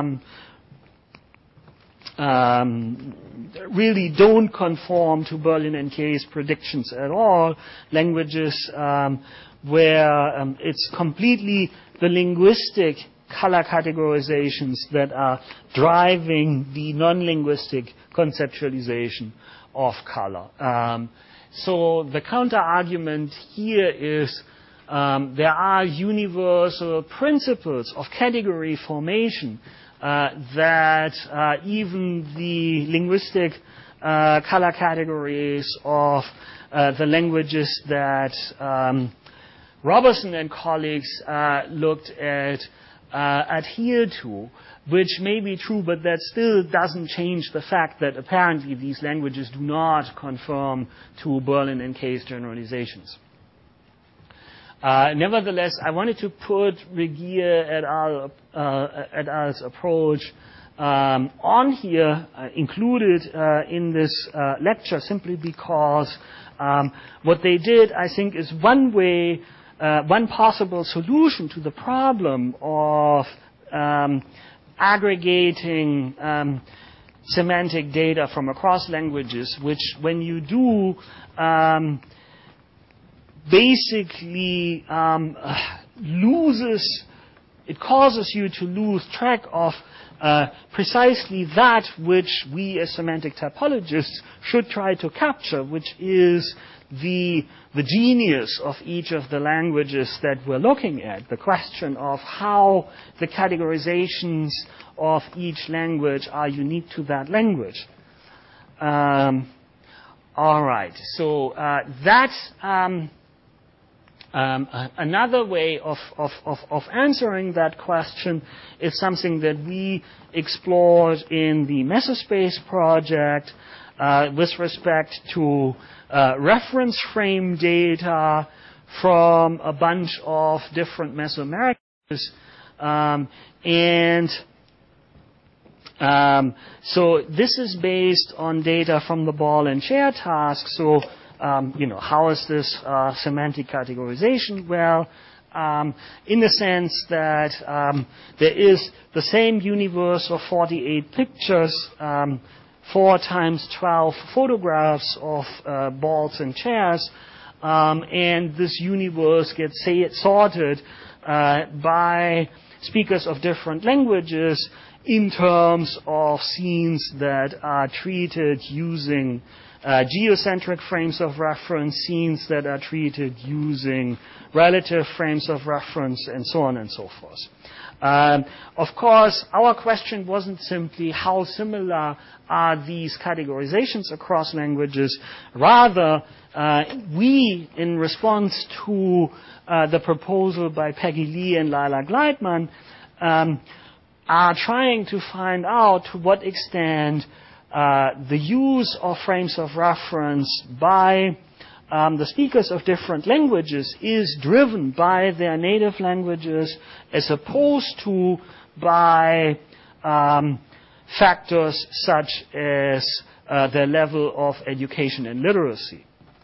really don't conform to Berlin and Kay's predictions at all, languages where it's completely the linguistic color categorizations that are driving the non-linguistic conceptualization of color. So the counter-argument here is there are universal principles of category formation that even the linguistic color categories of the languages that Robertson and colleagues looked at adhere to, which may be true, but that still doesn't change the fact that apparently these languages do not conform to Berlin and Kay's generalizations. Nevertheless, I wanted to put Regier et al.'s approach on here, included in this lecture, simply because what they did, I think, is one way, one possible solution to the problem of aggregating semantic data from across languages, which, when you do, basically it causes you to lose track of precisely that which we as semantic typologists should try to capture, which is the genius of each of the languages that we're looking at, the question of how the categorizations of each language are unique to that language. All right, so that's another way of answering that question is something that we explored in the Mesospace project with respect to reference frame data from a bunch of different Mesoamericans. And So this is based on data from the ball and chair task. So, how is this semantic categorization? Well, in the sense that there is the same universe of 48 pictures, 4 times 12 photographs of balls and chairs, and this universe gets sorted by speakers of different languages in terms of scenes that are treated using geocentric frames of reference, scenes that are treated using relative frames of reference, and so on and so forth. Of course, our question wasn't simply how similar are these categorizations across languages. Rather, we, in response to the proposal by Peggy Lee and Lila Gleitman, are trying to find out to what extent the use of frames of reference by the speakers of different languages is driven by their native languages as opposed to by factors such as their level of education and literacy.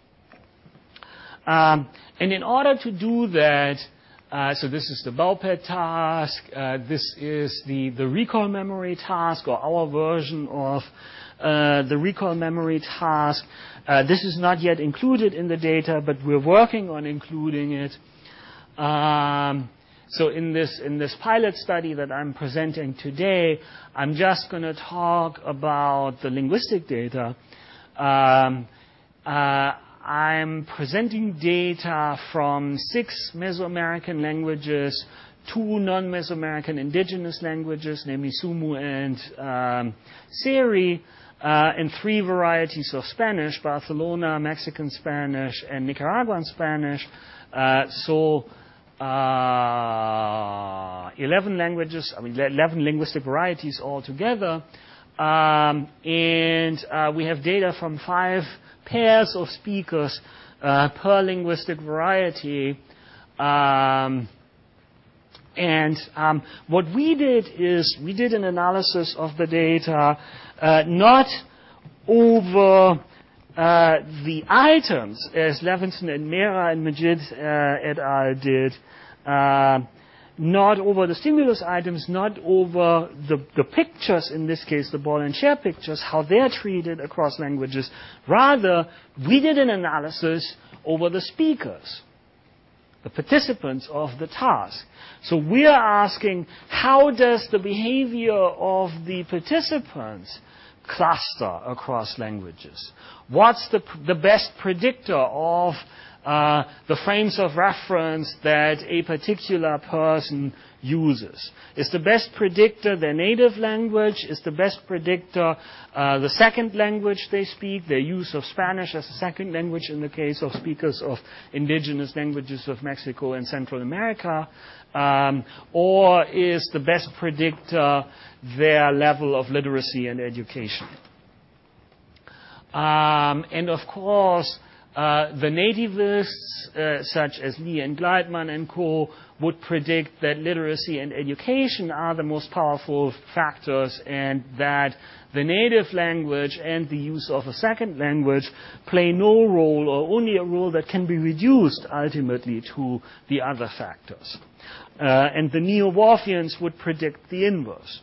And in order to do that, so this is the Baupert task, this is the recall memory task, or our version of the recall memory task. This is not yet included in the data, but we're working on including it. So in this pilot study that I'm presenting today, I'm just going to talk about the linguistic data. I'm presenting data from 6 Mesoamerican languages, 2 non-Mesoamerican indigenous languages, namely Sumu and Seri, and 3 varieties of Spanish, Barcelona, Mexican Spanish, and Nicaraguan Spanish. 11 languages, 11 linguistic varieties altogether. And we have data from 5 pairs of speakers per linguistic variety. What we did is we did an analysis of the data not over the items, as Levinson and Mera and Majid et al. Did, not over the stimulus items, not over the pictures, in this case the ball and chair pictures, how they're treated across languages. Rather, we did an analysis over the speakers, the participants of the task. So we are asking, how does the behavior of the participants cluster across languages? What's the best predictor of the frames of reference that a particular person uses? Is the best predictor their native language? Is the best predictor the second language they speak, their use of Spanish as a second language in the case of speakers of indigenous languages of Mexico and Central America? Or is the best predictor their level of literacy and education? And of course, the nativists, such as Lee and Gleitman and co., would predict that literacy and education are the most powerful factors, and that the native language and the use of a second language play no role, or only a role that can be reduced ultimately to the other factors. And the Neo-Whorfians would predict the inverse.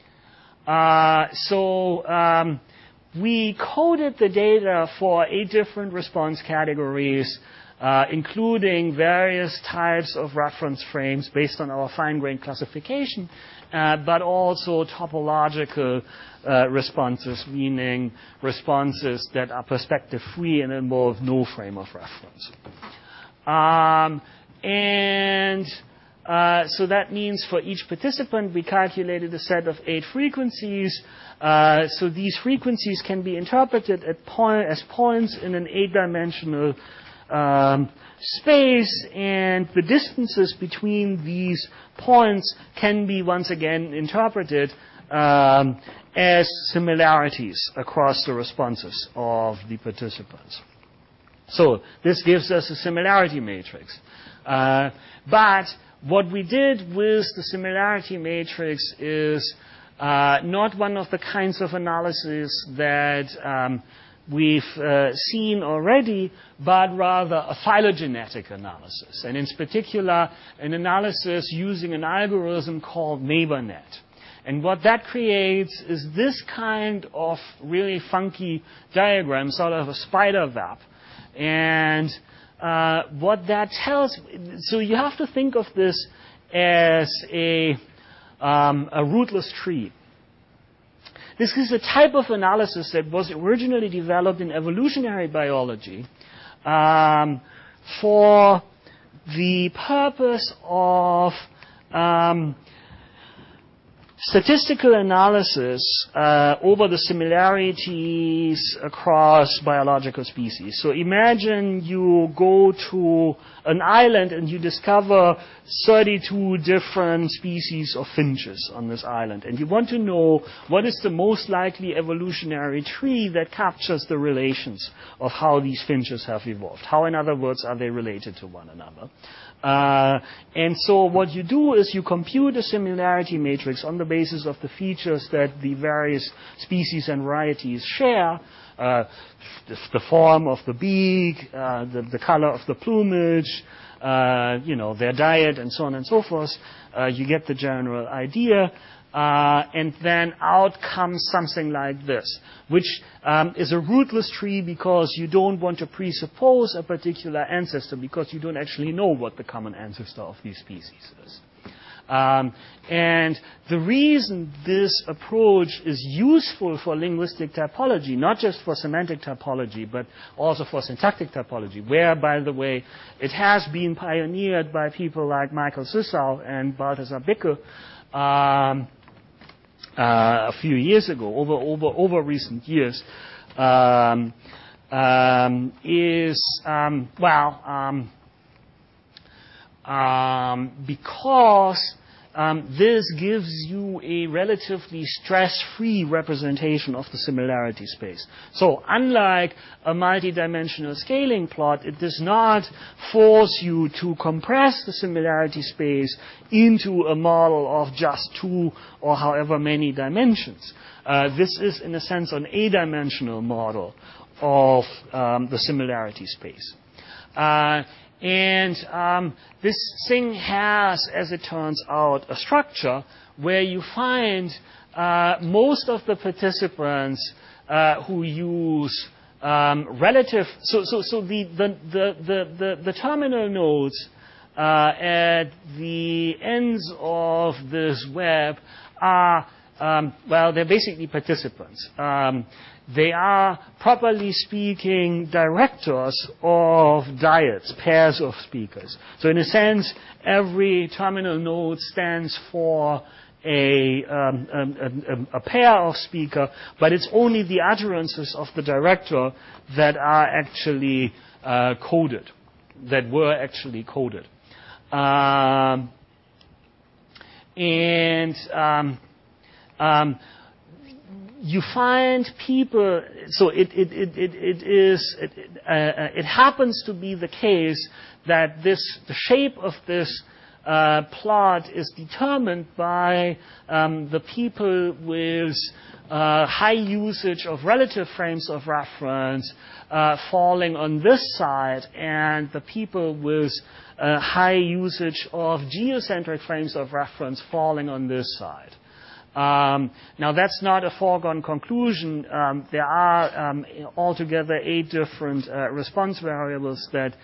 We coded the data for 8 different response categories, including various types of reference frames based on our fine-grained classification, but also topological responses, meaning responses that are perspective-free and involve no frame of reference. So that means for each participant, we calculated a set of 8 frequencies. So these frequencies can be interpreted as points in an 8-dimensional space, and the distances between these points can be once again interpreted as similarities across the responses of the participants. So this gives us a similarity matrix. But what we did with the similarity matrix is not one of the kinds of analysis that we've seen already, but rather a phylogenetic analysis, and in particular, an analysis using an algorithm called NeighborNet. And what that creates is this kind of really funky diagram, sort of a spider web. And what that tells, so you have to think of this as a rootless tree. This is a type of analysis that was originally developed in evolutionary biology for the purpose of statistical analysis over the similarities across biological species. So imagine you go to an island and you discover 32 different species of finches on this island. And you want to know what is the most likely evolutionary tree that captures the relations of how these finches have evolved. How, in other words, are they related to one another? And so what you do is you compute a similarity matrix on the basis of the features that the various species and varieties share, the form of the beak, the color of the plumage, their diet, and so on and so forth. You get the general idea. And then out comes something like this, which is a rootless tree because you don't want to presuppose a particular ancestor because you don't actually know what the common ancestor of these species is. And the reason this approach is useful for linguistic typology, not just for semantic typology, but also for syntactic typology, where, by the way, it has been pioneered by people like Michael Sissau and Balthasar Bicke, a few years ago, over recent years, because this gives you a relatively stress-free representation of the similarity space. So unlike a multidimensional scaling plot, it does not force you to compress the similarity space into a model of just 2 or however many dimensions. This is, in a sense, an a-dimensional model of the similarity space. And this thing has, as it turns out, a structure where you find most of the participants who use relative. So the terminal nodes at the ends of this web are they're basically participants. They are, properly speaking, directors of dyads, pairs of speakers. So in a sense, every terminal node stands for a pair of speaker, but it's only the utterances of the director that are actually coded, that were actually coded. You find people. So it happens to be the case that the shape of this plot is determined by the people with high usage of relative frames of reference falling on this side, and the people with high usage of geocentric frames of reference falling on this side. Now that's not a foregone conclusion. There are altogether 8 different response variables that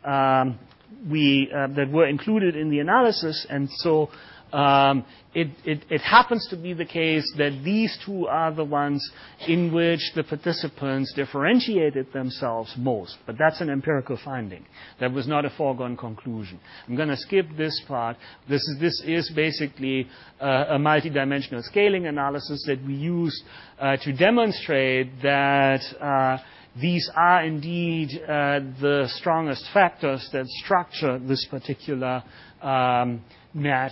that were included in the analysis, and so it happens to be the case that these 2 are the ones in which the participants differentiated themselves most. But that's an empirical finding. That was not a foregone conclusion. I'm going to skip this part. This is basically a multidimensional scaling analysis that we use to demonstrate that these are indeed the strongest factors that structure this particular net.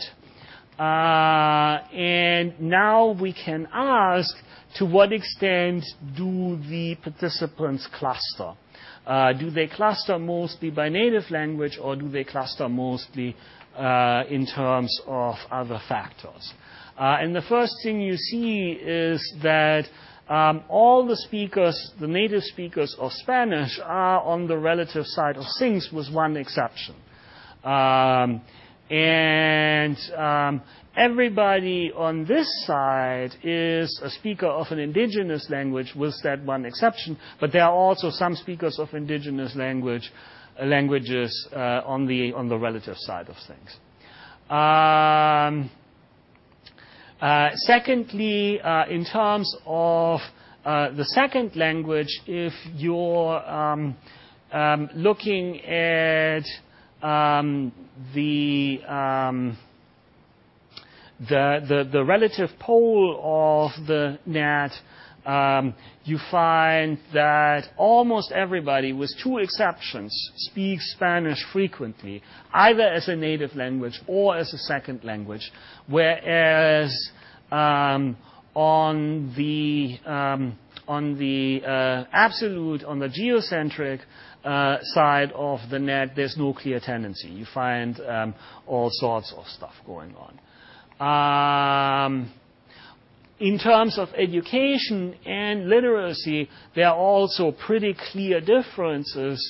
And now we can ask, to what extent do the participants cluster? Do they cluster mostly by native language, or do they cluster mostly in terms of other factors. And the first thing you see is that all the speakers, the native speakers of Spanish, are on the relative side of things, with one exception. Everybody on this side is a speaker of an indigenous language, with that one exception. But there are also some speakers of indigenous languages on the relative side of things. Secondly, in terms of the second language, if you're looking at the relative pole of the net, you find that almost everybody, with two exceptions, speaks Spanish frequently, either as a native language or as a second language, whereas on the geocentric side of the net, there's no clear tendency. You find all sorts of stuff going on. In terms of education and literacy, there are also pretty clear differences.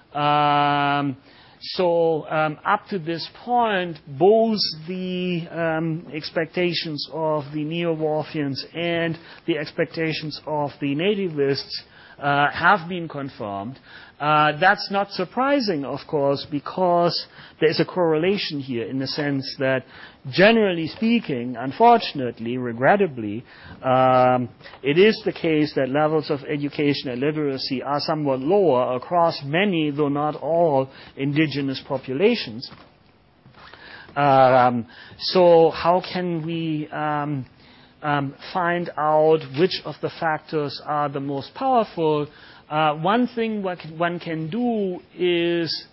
Up to this point, both the expectations of the Neo-Whorfians and the expectations of the nativists have been confirmed. That's not surprising, of course, because there's a correlation here in the sense that, generally speaking, unfortunately, regrettably, it is the case that levels of education and literacy are somewhat lower across many, though not all, indigenous populations. So how can we find out which of the factors are the most powerful? One thing one can do is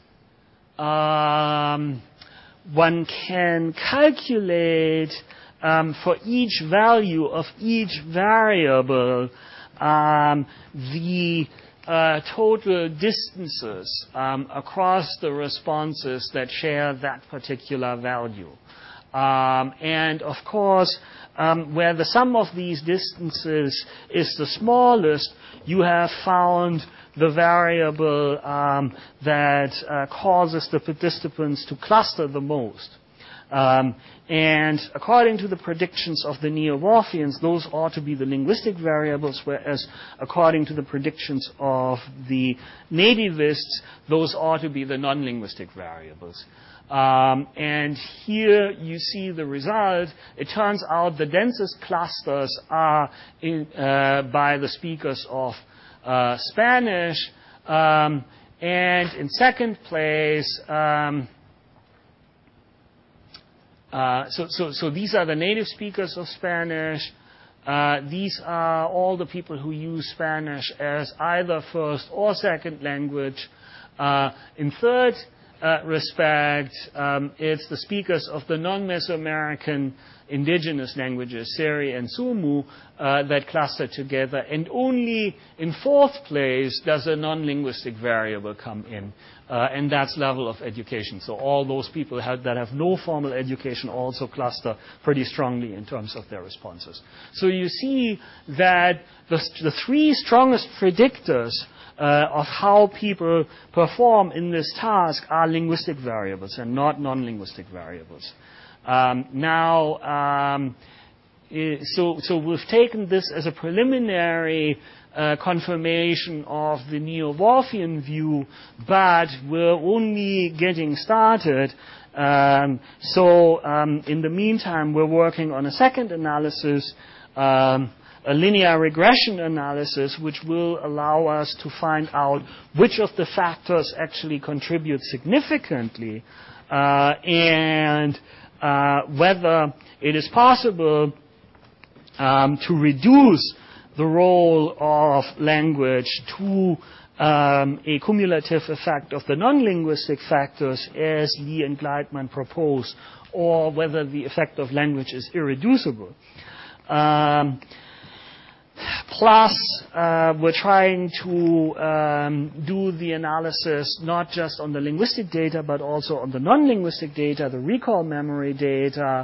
one can calculate for each value of each variable the total distances across the responses that share that particular value. And of course, where the sum of these distances is the smallest, you have found the variable that causes the participants to cluster the most. And according to the predictions of the Neo-Whorfians, those ought to be the linguistic variables, whereas according to the predictions of the nativists, those ought to be the non-linguistic variables. And here you see the result. It turns out the densest clusters are by the speakers of Spanish, and in second place, so these are the native speakers of Spanish. These are all the people who use Spanish as either first or second language. In third respect, it's the speakers of the non-Mesoamerican indigenous languages, Seri and Sumu, that cluster together. And only in fourth place does a non-linguistic variable come in, and that's level of education. So all those people that have no formal education also cluster pretty strongly in terms of their responses. So you see that the three strongest predictors of how people perform in this task are linguistic variables and not non-linguistic variables. So we've taken this as a preliminary confirmation of the Neo-Whorfian view, but we're only getting started. In the meantime, we're working on a second analysis, a linear regression analysis, which will allow us to find out which of the factors actually contribute significantly, and whether it is possible to reduce the role of language to a cumulative effect of the non-linguistic factors as Lee and Gleitman propose, or whether the effect of language is irreducible. Plus, we're trying to do the analysis not just on the linguistic data, but also on the non-linguistic data, the recall memory data,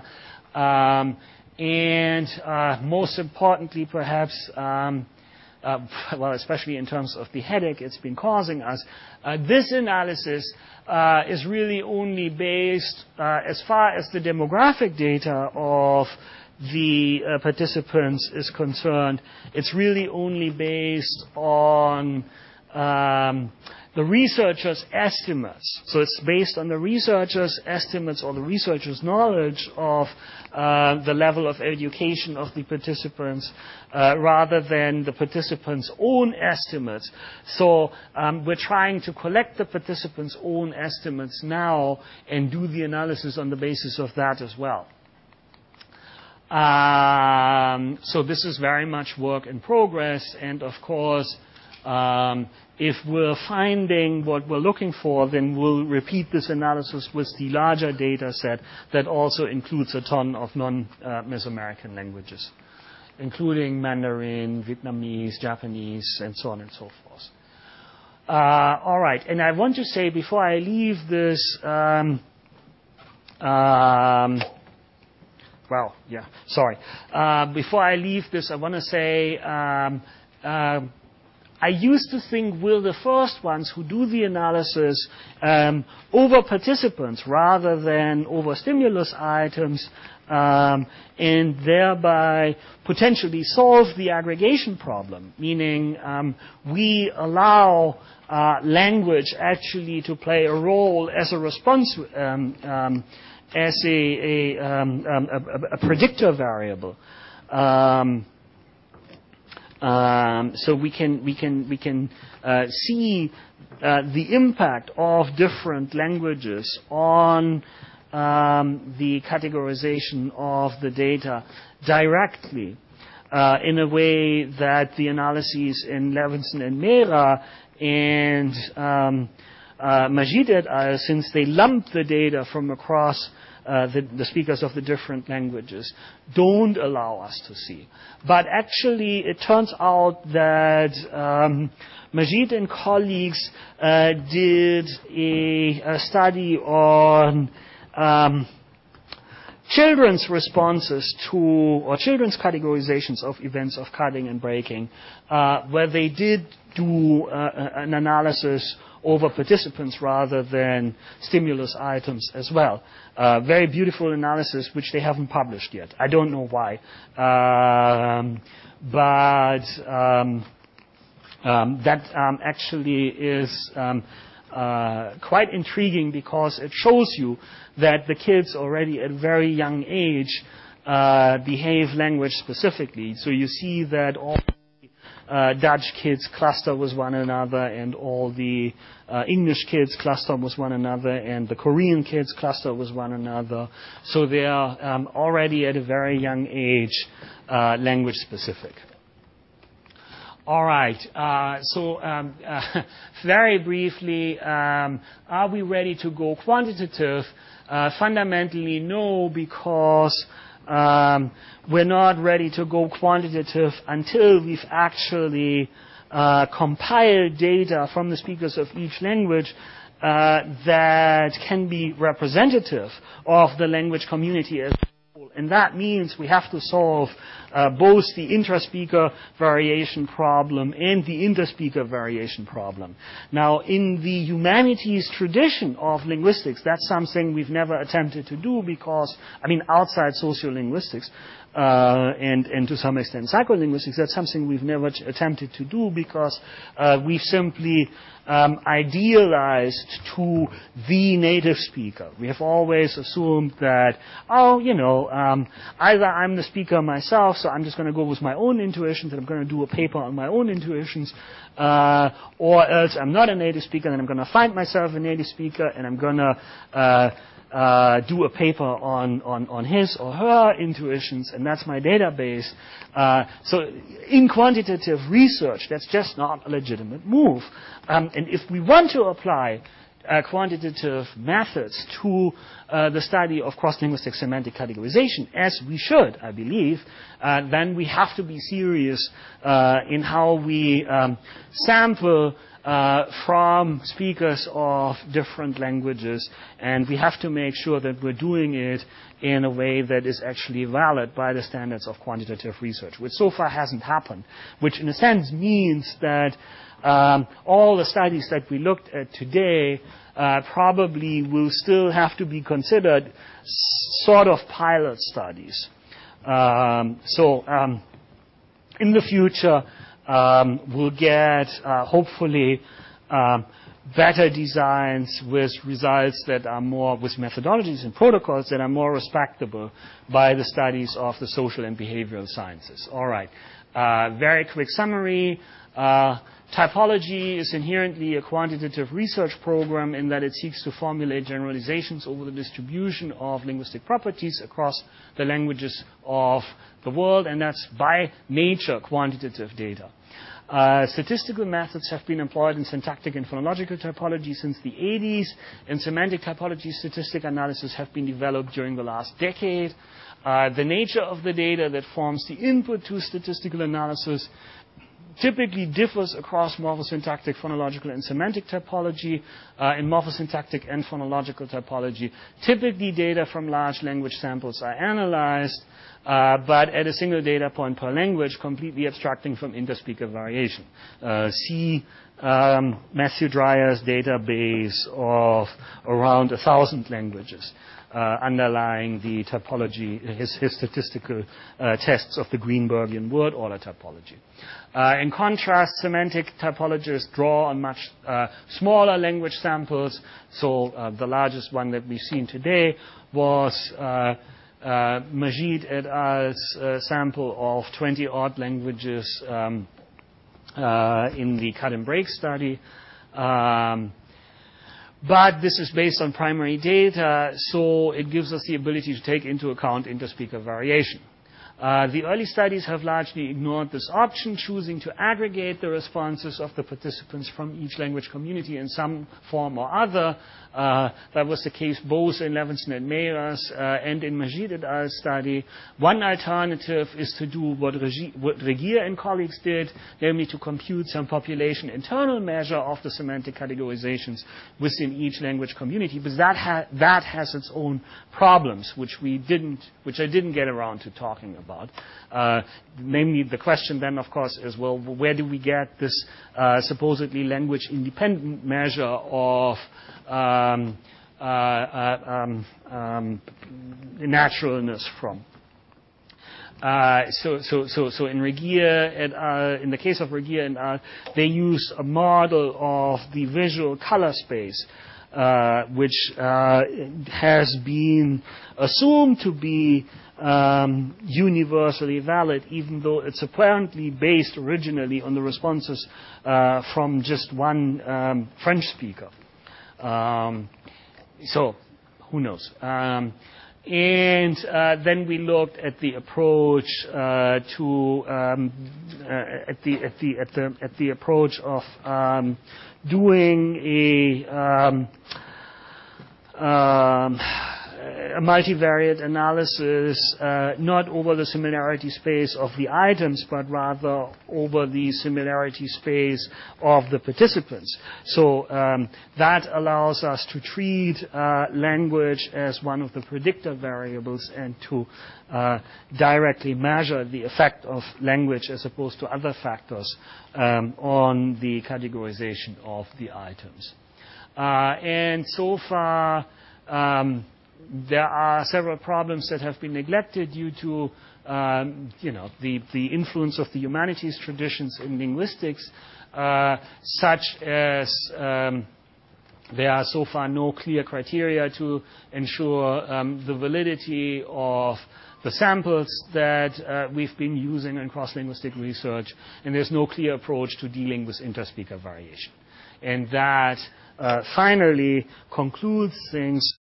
and most importantly, perhaps, well, especially in terms of the headache it's been causing us, this analysis is really only based, as far as the demographic data of the participants is concerned, it's really only based on the researchers' estimates. So it's based on the researchers' estimates or the researchers' knowledge of the level of education of the participants rather than the participants' own estimates. So we're trying to collect the participants' own estimates now and do the analysis on the basis of that as well. So this is very much work in progress, and of course, if we're finding what we're looking for, then we'll repeat this analysis with the larger data set that also includes a ton of non-Mesoamerican languages, including Mandarin, Vietnamese, Japanese, and so on and so forth. All right, and I want to say before I leave this, before I leave this, I want to say I used to think we're the first ones who do the analysis over participants rather than over stimulus items, and thereby potentially solve the aggregation problem, meaning we allow language actually to play a role as a response, as a predictor variable. So we can see the impact of different languages on the categorization of the data directly in a way that the analyses in Levinson and Mehra and Majid et al., since they lump the data from across the speakers of the different languages, don't allow us to see. But actually, it turns out that Majid and colleagues did a study on children's responses to, or children's categorizations of events of cutting and breaking, where they did do an analysis over participants rather than stimulus items as well. Very beautiful analysis, which they haven't published yet. I don't know why. But that actually is quite intriguing because it shows you that the kids already at a very young age behave language specifically. So you see that all Dutch kids cluster with one another, and all the English kids cluster with one another, and the Korean kids cluster with one another. So they are already at a very young age language specific. All right. So very briefly, are we ready to go quantitative? Fundamentally, no, because we're not ready to go quantitative until we've actually compiled data from the speakers of each language that can be representative of the language community as a whole. And that means we have to solve both the intra-speaker variation problem and the inter-speaker variation problem. Now, in the humanities tradition of linguistics, that's something we've never attempted to do because, outside sociolinguistics, and to some extent psycholinguistics, that's something we've never attempted to do because we've simply idealized to the native speaker. We have always assumed that, either I'm the speaker myself, so I'm just going to go with my own intuitions, and I'm going to do a paper on my own intuitions, or else I'm not a native speaker, and I'm going to find myself a native speaker, and I'm going to do a paper on his or her intuitions, and that's my database. So in quantitative research, that's just not a legitimate move. And if we want to apply quantitative methods to the study of cross-linguistic semantic categorization, as we should, I believe, then we have to be serious in how we sample from speakers of different languages, and we have to make sure that we're doing it in a way that is actually valid by the standards of quantitative research, which so far hasn't happened, which in a sense means that all the studies that we looked at today probably will still have to be considered sort of pilot studies. In the future, we'll get, hopefully, better designs with results that are more, with methodologies and protocols that are more respectable by the studies of the social and behavioral sciences. All right. Very quick summary. Typology is inherently a quantitative research program in that it seeks to formulate generalizations over the distribution of linguistic properties across the languages of the world, and that's by nature quantitative data. Statistical methods have been employed in syntactic and phonological typology since the 80s, and semantic typology statistic analysis have been developed during the last decade. The nature of the data that forms the input to statistical analysis typically differs across morphosyntactic, phonological, and semantic typology. In morphosyntactic and phonological typology, typically data from large language samples are analyzed, but at a single data point per language, completely abstracting from interspeaker variation. See Matthew Dreyer's database of around 1,000 languages underlying the typology, his statistical tests of the Greenbergian word order typology. In contrast, semantic typologists draw on much smaller language samples. So the largest one that we've seen today was Majid et al.'s sample of 20-odd languages in the cut and break study. But this is based on primary data, so it gives us the ability to take into account interspeaker variation. The early studies have largely ignored this option, choosing to aggregate the responses of the participants from each language community in some form or other. That was the case both in Levinson and Meyers and in Majid et al.'s study. One alternative is to do what Regier and colleagues did, namely to compute some population internal measure of the semantic categorizations within each language community, but that has its own problems, which I didn't get around to talking about. Namely, the question then, of course, is, well, where do we get this supposedly language-independent measure of naturalness from? So in Regier et al., in the case of Regier et al., they use a model of the visual color space, which has been assumed to be universally valid, even though it's apparently based originally on the responses from just one French speaker. So who knows? And then we looked at the approach at the approach of doing a multivariate analysis, not over the similarity space of the items, but rather over the similarity space of the participants. So that allows us to treat language as one of the predictor variables and to directly measure the effect of language as opposed to other factors on the categorization of the items. And so far, there are several problems that have been neglected due to, the influence of the humanities traditions in linguistics, such as there are so far no clear criteria to ensure the validity of the samples that we've been using in cross-linguistic research, and there's no clear approach to dealing with interspeaker variation. And that finally concludes things